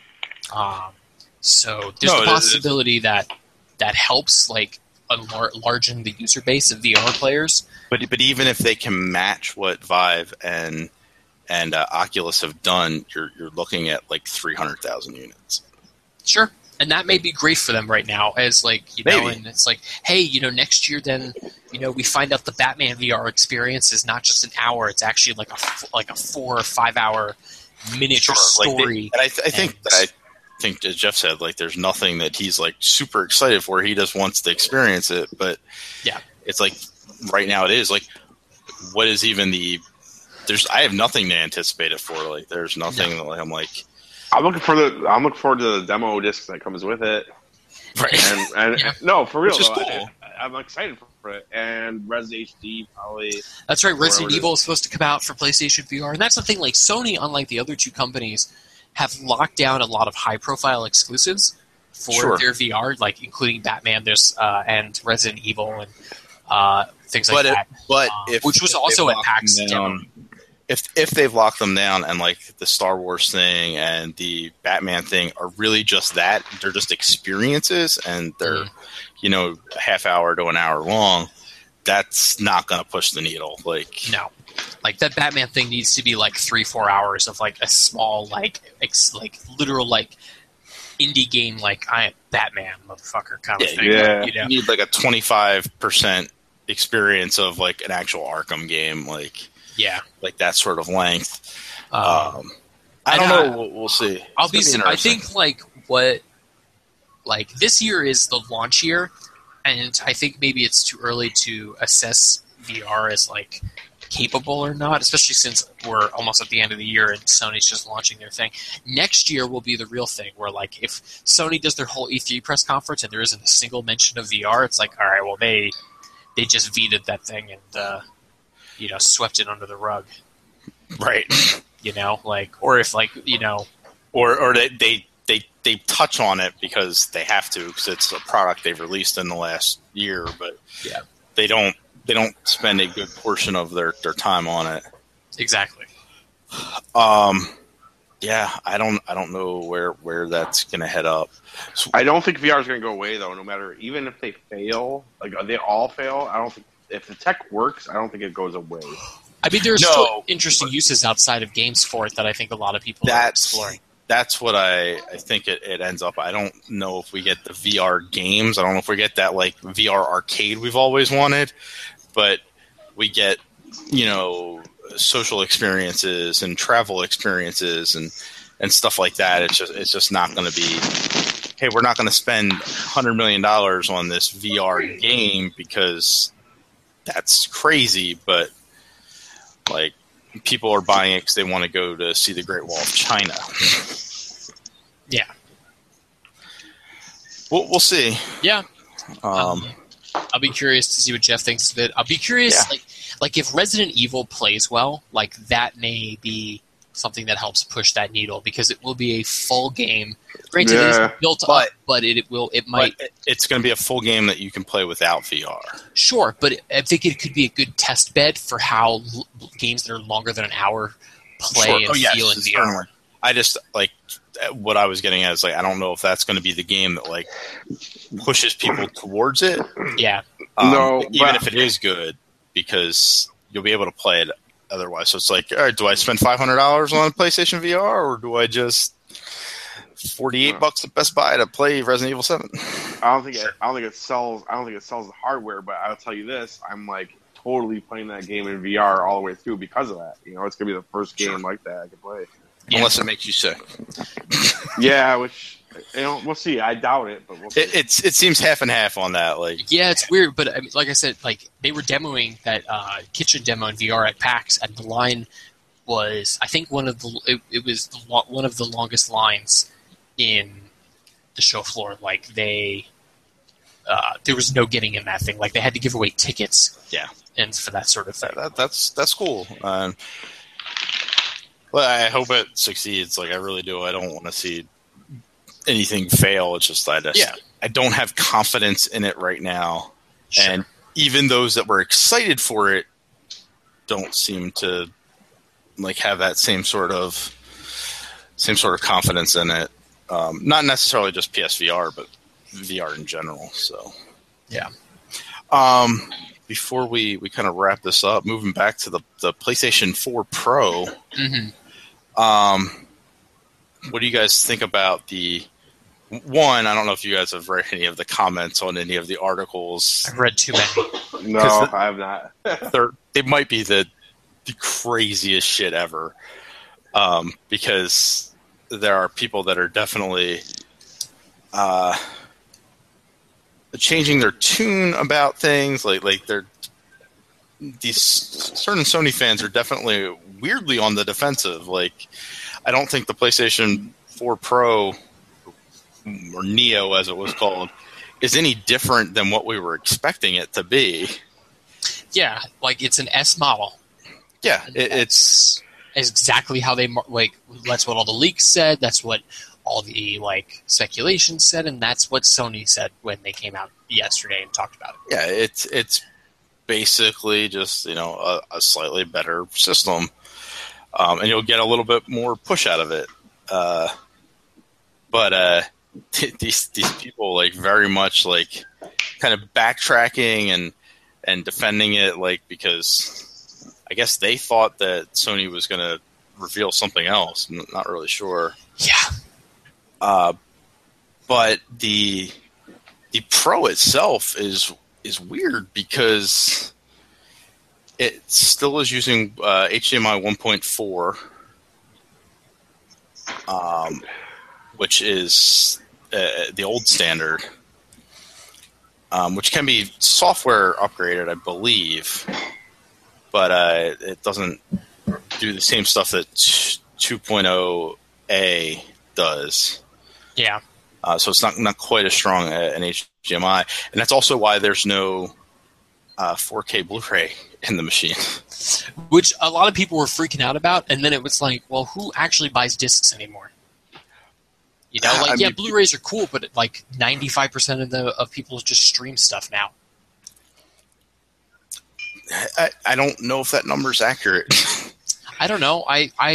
So there's the possibility that helps, like, enlarging the user base of VR players. But even if they can match what Vive and Oculus have done, you're looking at like 300,000 units. Sure. And that may be great for them right now, as, like, you know, and it's like, hey, you know, next year then, you know, we find out the Batman VR experience is not just an hour; it's actually like a 4 or 5 hour miniature story. Like I think, as Jeff said, like, there's nothing that he's like super excited for. He just wants to experience it. But yeah, it's like right now it is like, what is even I have nothing to anticipate it for. Like, there's nothing that, like, I'm like. I'm looking forward to the demo disc that comes with it. Right. And no, for real. Which is cool. I'm excited for it. And Res HD probably. That's right. Resident Evil is supposed to come out for PlayStation VR, and that's the thing. Like, Sony, unlike the other two companies, have locked down a lot of high-profile exclusives for their VR, like including Batman, and Resident Evil, and things like that. But which was also at PAX demo. If they've locked them down, and like the Star Wars thing and the Batman thing are really just that, they're just experiences, and they're you know, a half hour to an hour long, that's not going to push the needle. Like, no, like that Batman thing needs to be like 3-4 hours of like a small like literal like indie game, like I am Batman, motherfucker kind of thing. Yeah, like, you know? You need like a 25% experience of like an actual Arkham game, like. Yeah, like that sort of length. I don't know. We'll see. I think like this year is the launch year, and I think maybe it's too early to assess VR as like capable or not, especially since we're almost at the end of the year and Sony's just launching their thing. Next year will be the real thing, where like if Sony does their whole E3 press conference and there isn't a single mention of VR, it's like, all right, well they just vetoed that thing and. You know, swept it under the rug. Right. You know, like, or if like, you know, or they touch on it because they have to, because it's a product they've released in the last year, but yeah, they don't spend a good portion of their time on it. Exactly. Yeah, I don't know where that's going to head up. So, I don't think VR is going to go away though. No matter, even if they fail, like they all fail, I don't think if the tech works, I don't think it goes away. I mean, there's still interesting uses outside of games for it that I think a lot of people are exploring. That's what I think it ends up. I don't know if we get the VR games. I don't know if we get that like VR arcade we've always wanted, but we get, social experiences and travel experiences and stuff like that. It's just not going to be, hey, we're not going to spend $100 million on this VR game because that's crazy, but like people are buying it because they want to go to see the Great Wall of China. Yeah. We'll see. Yeah. I'll be curious to see what Jeff thinks of it. I'll be curious, like if Resident Evil plays well, like that may be something that helps push that needle because it will be a full game. Granted, it isn't built up, but it might. But it's going to be a full game that you can play without VR. Sure, but I think it could be a good test bed for how games that are longer than an hour play and feel in VR. Certainly. I just like what I was getting at is like I don't know if that's going to be the game that like pushes people towards it. Yeah. Even if it is good, because you'll be able to play it otherwise. So it's like, all right, do I spend $500 on PlayStation VR or do I just $48 at Best Buy to play Resident Evil 7? I don't think it sells the hardware, but I'll tell you this: I'm like totally playing that game in VR all the way through because of that. It's gonna be the first game like that I can play. Yeah. Unless it makes you sick. Yeah, which we'll see. I doubt it, but we'll see. It seems half and half on that. Like, yeah, it's weird, but I mean, like I said, like they were demoing that kitchen demo in VR at PAX, and the line was, I think, one of the longest lines in the show floor. Like there was no getting in that thing. Like they had to give away tickets. Yeah, and for that sort of thing. That's cool. Well, I hope it succeeds. Like I really do. I don't want to see anything fail. It's just I don't have confidence in it right now. Sure. And even those that were excited for it don't seem to like have that same sort of confidence in it. Not necessarily just PSVR, but VR in general. So yeah. Before we kind of wrap this up, moving back to the PlayStation 4 Pro. Mm-hmm. What do you guys think about the one? I don't know if you guys have read any of the comments on any of the articles. I've read too many. No, I have not. They might be the craziest shit ever. Because there are people that are definitely changing their tune about things. Like these certain Sony fans are definitely weirdly on the defensive. Like, I don't think the PlayStation 4 Pro, or Neo as it was called, is any different than what we were expecting it to be. Yeah, like it's an S model. Yeah, it's exactly how they like. That's what all the leaks said. That's what all the like speculation said, and that's what Sony said when they came out yesterday and talked about it. Yeah, it's basically just a slightly better system, and you'll get a little bit more push out of it. But these people like very much like kind of backtracking and defending it, like, because I guess they thought that Sony was going to reveal something else. I'm not really sure. Yeah. But the Pro itself is weird because it still is using HDMI 1.4, which is the old standard, which can be software upgraded, I believe, but it doesn't do the same stuff that 2.0A does. Yeah. So it's not quite as strong an HDMI, and that's also why there's no 4K Blu-ray in the machine. Which a lot of people were freaking out about, and then it was like, well, who actually buys discs anymore? Blu-rays are cool, but like 95% of people just stream stuff now. I don't know if that number's accurate. I don't know. I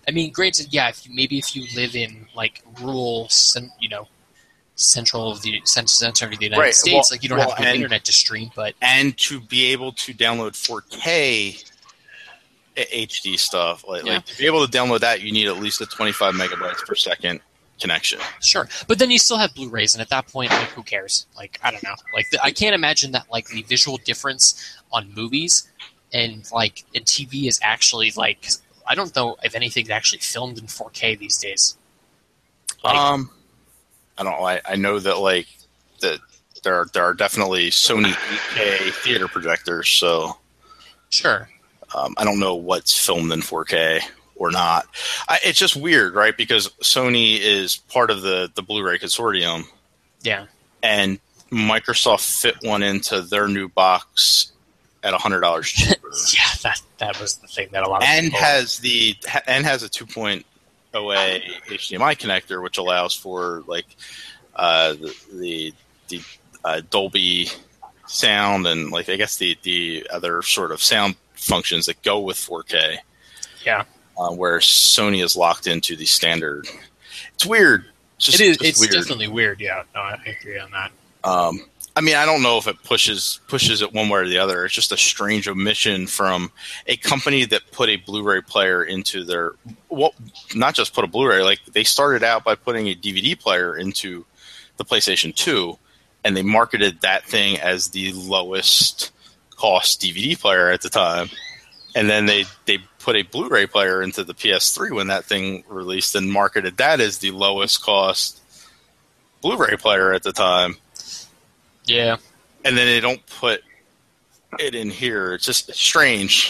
I mean, granted, yeah, if you live in like rural, central of the center of the United States, like you don't have good internet to stream, and to be able to download 4K HD stuff, like to be able to download that, you need at least a 25 megabytes per second connection. Sure, but then you still have Blu-rays, and at that point, like, who cares? Like, I don't know. Like, I can't imagine that like the visual difference on movies and like in TV is actually like. I don't know if anything's actually filmed in 4K these days. Like, I don't know. I know that like that there are definitely Sony 8K theater projectors. So sure. I don't know what's filmed in 4K or not. It's just weird, right? Because Sony is part of the Blu-ray consortium. Yeah. And Microsoft fit one into their new box at $100 cheaper. Yeah, that was the thing that a lot of and people... has a 2.0A HDMI connector, which allows for like the Dolby sound and like I guess the other sort of sound functions that go with 4K. Yeah, where Sony is locked into the standard. It's weird. It's weird. Definitely weird. Yeah, no, I agree on that. I mean, I don't know if it pushes it one way or the other. It's just a strange omission from a company that put a Blu-ray player into their not just put a Blu-ray. Like they started out by putting a DVD player into the PlayStation 2, and they marketed that thing as the lowest cost DVD player at the time. And then they put a Blu-ray player into the PS3 when that thing released, and marketed that as the lowest cost Blu-ray player at the time. Yeah. And then they don't put it in here. It's just strange.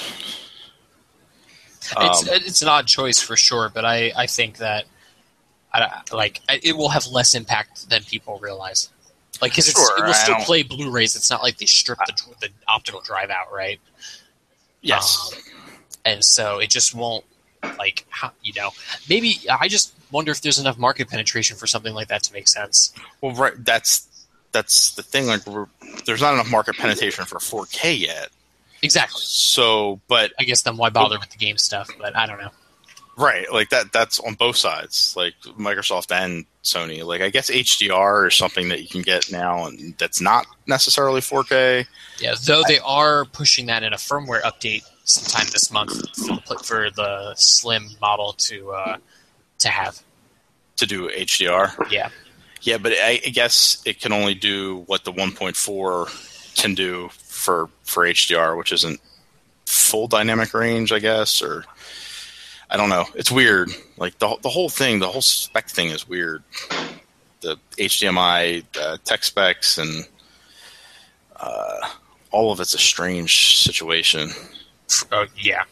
It's an odd choice for sure, but I think that it will have less impact than people realize. Like, because it will still play Blu-rays. It's not like they strip the optical drive out, right? Yes. And so it just won't, like, maybe I just wonder if there's enough market penetration for something like that to make sense. Well, right. That's the thing. Like, there's not enough market penetration for 4K yet. Exactly. So, but I guess then why bother with the game stuff? But I don't know. Right, like that's on both sides, like Microsoft and Sony. Like, I guess HDR is something that you can get now, and that's not necessarily 4K. Yeah, though they are pushing that in a firmware update sometime this month for the Slim model to have to do HDR. Yeah. Yeah, but I guess it can only do what the 1.4 can do for HDR, which isn't full dynamic range, I guess, or I don't know. It's weird. Like the whole thing, the whole spec thing is weird. The HDMI tech specs and all of it's a strange situation. Yeah.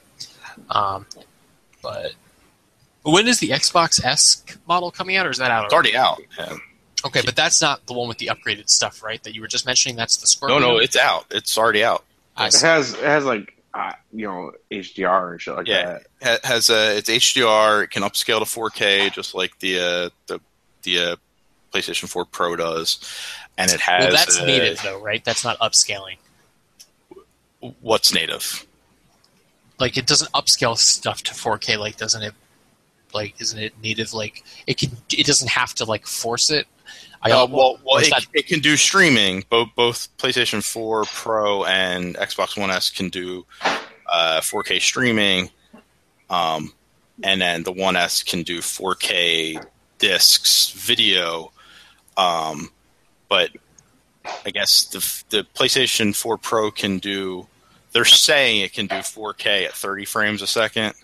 But when is the Xbox S model coming out, or is that out? It's already out. Yeah. Okay, but that's not the one with the upgraded stuff, right? That you were just mentioning. That's the Scorpio. No, it's out. It's already out. It has like HDR and shit like that. Yeah, it has it's HDR. It can upscale to 4K, just like the PlayStation 4 Pro does. And it has. Well, that's native though, right? That's not upscaling. What's native? Like, it doesn't upscale stuff to 4K, like, doesn't it? Like, isn't it native? Like, it doesn't have to like force it. It can do streaming. Both PlayStation 4 Pro and Xbox One S can do 4K streaming, and then the One S can do 4K discs video. But I guess the PlayStation 4 Pro can do. They're saying it can do 4K at 30 frames a second.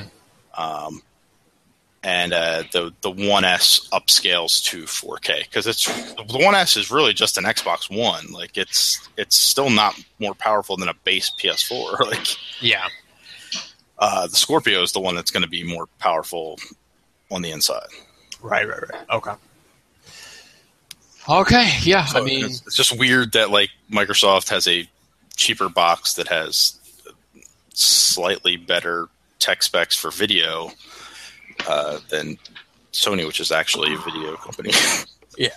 And the One S upscales to 4K because the One S is really just an Xbox One. Like it's still not more powerful than a base PS4. Like the Scorpio is the one that's going to be more powerful on the inside. Right. Okay. Yeah. So I mean, it's just weird that like Microsoft has a cheaper box that has slightly better tech specs for video. Than Sony, which is actually a video company. Yeah.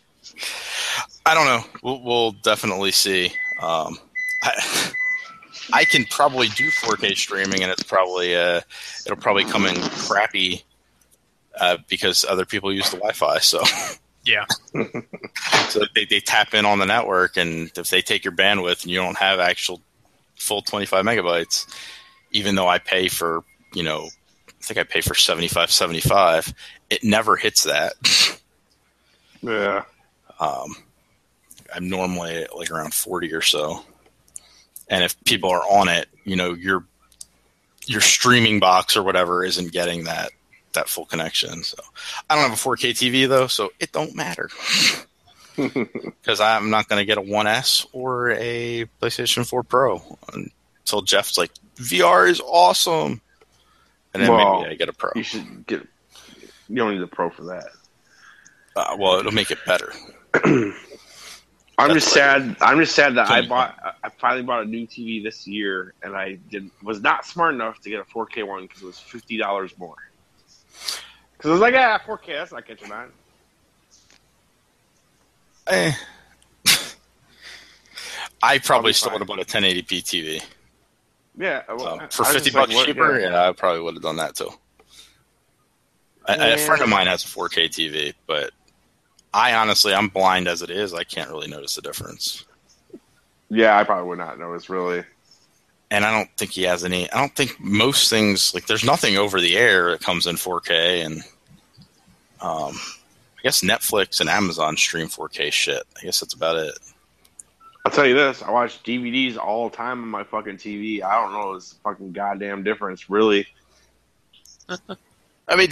I don't know. We'll definitely see. I can probably do 4K streaming, and it's probably it'll probably come in crappy because other people use the Wi-Fi. So Yeah. so they tap in on the network, and if they take your bandwidth and you don't have actual full 25 megabytes, even though I pay for, I think I pay for $75.75, it never hits that. Yeah. I'm normally like around 40 or so. And if people are on it, your streaming box or whatever isn't getting that full connection. So I don't have a 4K TV though, so it don't matter. Because I'm not going to get a 1S or a PlayStation 4 Pro until Jeff's like, VR is awesome. And then maybe I get a Pro. You should get. You don't need the Pro for that. Well, it'll make it better. I'm just sad that I finally bought a new TV this year, and I was not smart enough to get a 4K one because it was $50 more. Because I was like, 4K, that's not catching on. I probably still would have bought a 1080p TV. Yeah, well, for $50 cheaper, I probably would have done that too. A friend of mine has a 4K TV, but I'm blind as it is. I can't really notice the difference. Yeah, I probably would not notice really. And I don't think he has any. I don't think most things, like there's nothing over the air that comes in 4K, and I guess Netflix and Amazon stream 4K shit. I guess that's about it. I'll tell you this, I watch DVDs all the time on my fucking TV. I don't know this fucking goddamn difference, really. I mean,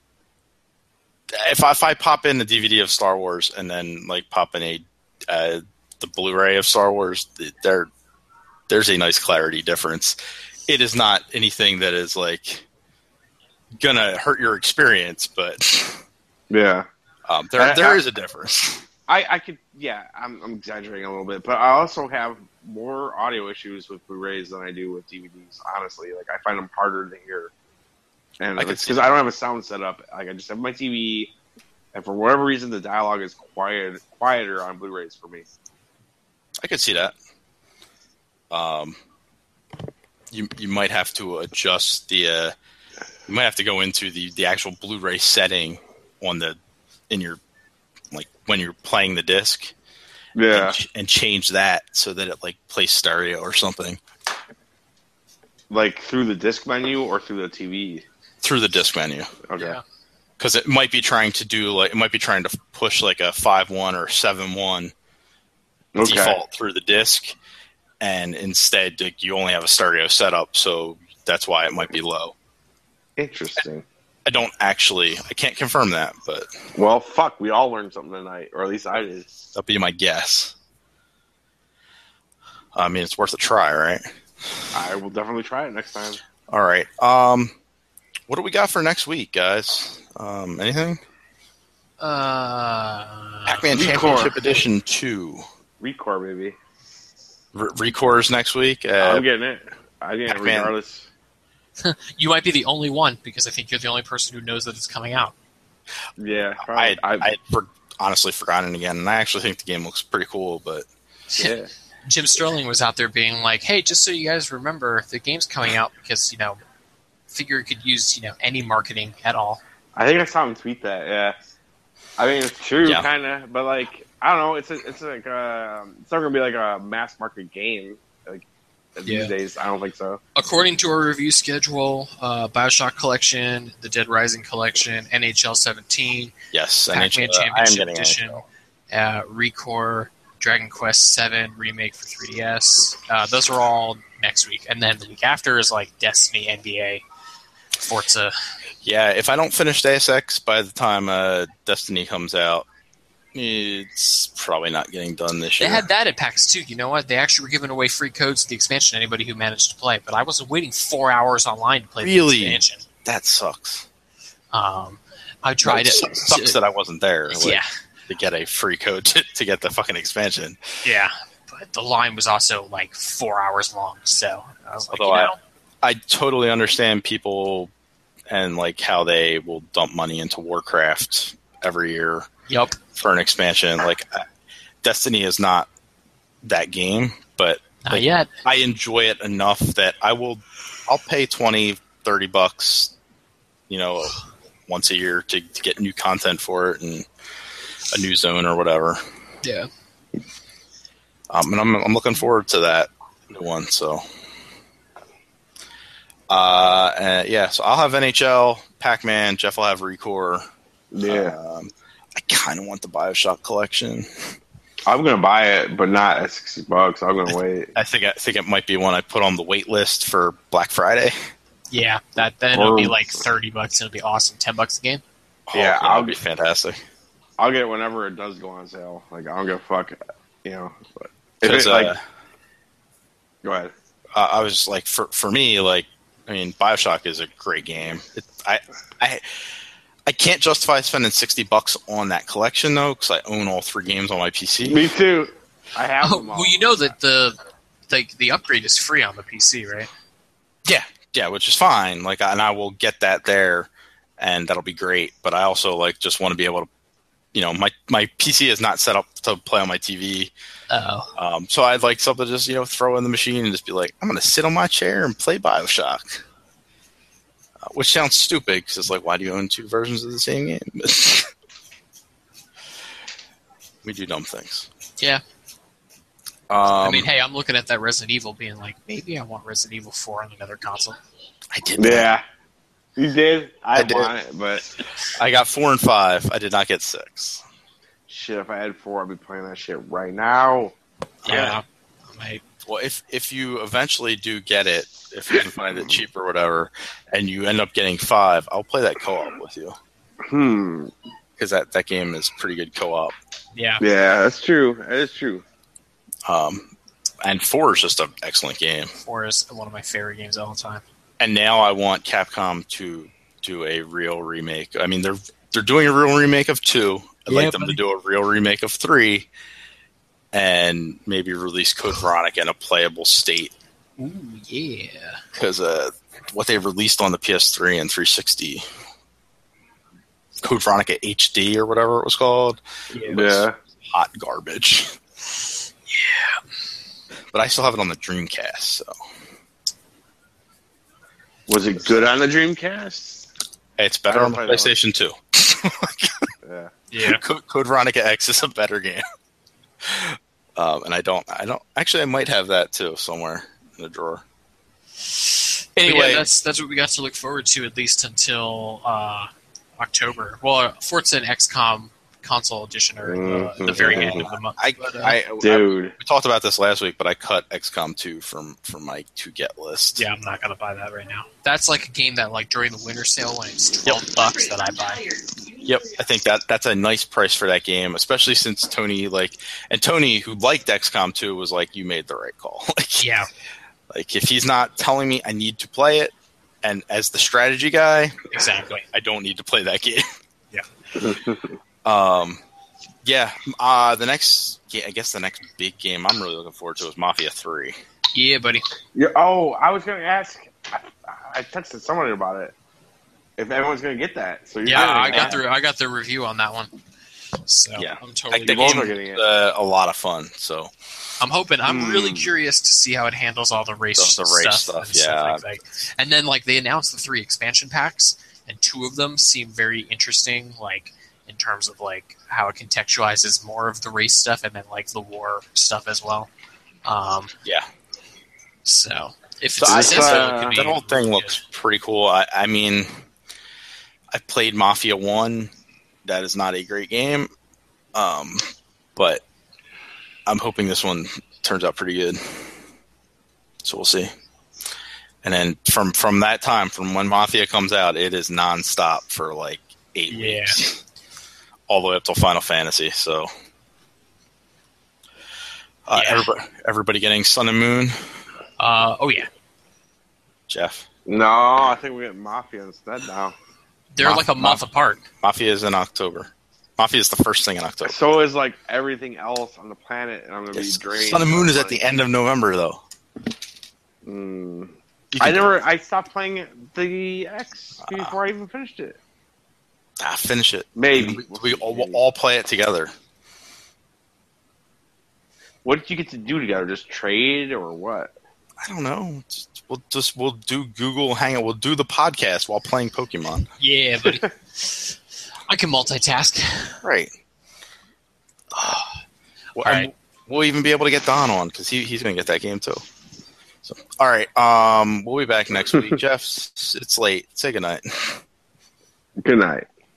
if I pop in the DVD of Star Wars and then like pop in the Blu-ray of Star Wars, there's a nice clarity difference. It is not anything that is like gonna hurt your experience, but yeah, there is a difference. I'm exaggerating a little bit, but I also have more audio issues with Blu-rays than I do with DVDs. Honestly, like I find them harder to hear, and it's because I don't have a sound set up. Like I just have my TV, and for whatever reason, the dialogue is quieter on Blu-rays for me. I could see that. You might have to adjust you might have to go into the actual Blu-ray setting in your like when you're playing the disc, and change that so that it like plays stereo or something. Like through the disc menu or through the TV? Through the disc menu. Okay. Because it might be trying to push like a 5.1 or 7.1 default through the disc, and instead you only have a stereo setup, so that's why it might be low. Interesting. I can't confirm that, but... Well, fuck, we all learned something tonight, or at least I did. That'll be my guess. I mean, it's worth a try, right? I will definitely try it next time. All right. What do we got for next week, guys? Anything? Pac-Man Championship Edition 2. Recore, baby. Recore's next week? I'm getting it. I get it regardless. You might be the only one, because I think you're the only person who knows that it's coming out. Yeah. I had honestly forgotten again, and I actually think the game looks pretty cool, but... Yeah. Jim Sterling was out there being like, hey, just so you guys remember, the game's coming out because, figure it could use, any marketing at all. I think I saw him tweet that, yeah. I mean, it's true, kind of, but, like, I don't know, it's like, it's not going to be like a mass market game, like, these days. I don't think so. According to our review schedule, Bioshock Collection, the Dead Rising Collection, NHL 17, yes, Pac-Man Championship Edition, Recore, Dragon Quest 7 remake for 3DS. Those are all next week, and then the week after is like Destiny, NBA, Forza. Yeah, if I don't finish Deus Ex by the time Destiny comes out, it's probably not getting done this year. They had that at PAX too. You know what? They actually were giving away free codes to the expansion to anybody who managed to play. But I was waiting 4 hours online to play the expansion. That sucks. I tried it. Sucks that I wasn't there. Yeah. To get a free code to get the fucking expansion. Yeah. But the line was also like 4 hours long. So I was like, I totally understand people and like how they will dump money into Warcraft every year. Yep. For an expansion. Like, Destiny is not that game, but Not yet. I enjoy it enough that I'll pay $20-$30, once a year to get new content for it and a new zone or whatever. Yeah. And I'm looking forward to that new one. So, so I'll have NHL, Pac-Man. Jeff will have Recore. Yeah. I kind of want the BioShock collection. I'm gonna buy it, but not at $60. I'm gonna wait. I think it might be one I put on the wait list for Black Friday. Yeah, then it'll be like $30. It'll be awesome. $10 a game. Yeah, I'll be fantastic. I'll get it whenever it does go on sale. Like I don't give a fuck, But if go ahead. I was like, for me, BioShock is a great game. I can't justify spending $60 on that collection though, because I own all 3 games on my PC. Me too. I have them all. Well, you know that the upgrade is free on the PC, right? Yeah, which is fine. And I will get that there, and that'll be great. But I also just want to be able to, my PC is not set up to play on my TV. Oh. So I'd like something to just throw in the machine and just be like, I'm going to sit on my chair and play BioShock. Which sounds stupid because it's like, why do you own 2 versions of the same game? We do dumb things. Yeah. Hey, I'm looking at that Resident Evil being like, maybe I want Resident Evil 4 on another console. I did. Yeah. You did? I want it, but... I got 4 and 5. I did not get 6. Shit, if I had 4, I'd be playing that shit right now. Yeah. Well, if you eventually do get it, if you can find it cheap or whatever, and you end up getting 5, I'll play that co-op with you. Because that game is pretty good co-op. Yeah. Yeah, that's true. That is true. And 4 is just an excellent game. 4 is one of my favorite games of all time. And now I want Capcom to do a real remake. I mean, they're doing a real remake of 2. I'd like them to do a real remake of 3, and maybe release Code Veronica in a playable state. Ooh, yeah. Because what they released on the PS3 and 360, Code Veronica HD or whatever it was called, was hot garbage. Yeah. But I still have it on the Dreamcast, so. Was it good on the Dreamcast? It's better on the PlayStation 2. Yeah. Code Veronica X is a better game. And I don't actually, I might have that too somewhere in the drawer. Anyway, that's what we got to look forward to at least until October. Well, Forza and XCOM console edition are the very end of the month. Dude, we talked about this last week, but I cut XCOM 2 from my to get list. Yeah, I'm not gonna buy that right now. That's like a game that during the winter sale when it's $12 that I buy. Yep, I think that's a nice price for that game, especially since Tony who liked XCOM 2 was like, you made the right call. Yeah. If he's not telling me I need to play it, and as the strategy guy, exactly, I don't need to play that game. Yeah. The next big game I'm really looking forward to is Mafia 3. Yeah, buddy. Yeah. Oh, I was going to ask. I texted someone about it. If everyone's going to get that, so I got the review on that one. So yeah, I'm totally. The game is a lot of fun. So I'm hoping. I'm really curious to see how it handles all the race stuff. Yeah, and then they announced the 3 expansion packs, and 2 of them seem very interesting. In terms of how it contextualizes more of the race stuff, and then the war stuff as well. So if it's that whole thing looks pretty cool. I mean, I played Mafia 1. That is not a great game, but I'm hoping this one turns out pretty good. So we'll see. And then from that time, from when Mafia comes out, it is nonstop for 8 weeks. All the way up till Final Fantasy, so everybody getting Sun and Moon? Oh yeah. Jeff? No, I think we're getting Mafia instead now. They're a month apart. Mafia is in October. Mafia is the first thing in October. So is everything else on the planet, and I'm going to be drained. Sun and Moon is at the end of November, though. I stopped playing the X before I even finished it. Finish it. Maybe. We'll all play it together. What did you get to do together? Just trade or what? I don't know. We'll do Google Hangout. We'll do the podcast while playing Pokemon. Yeah, buddy. I can multitask. Right. All right. We'll even be able to get Don on because he's going to get that game too. So, all right. We'll be back next week. Jeff, it's late. Say goodnight. Good night.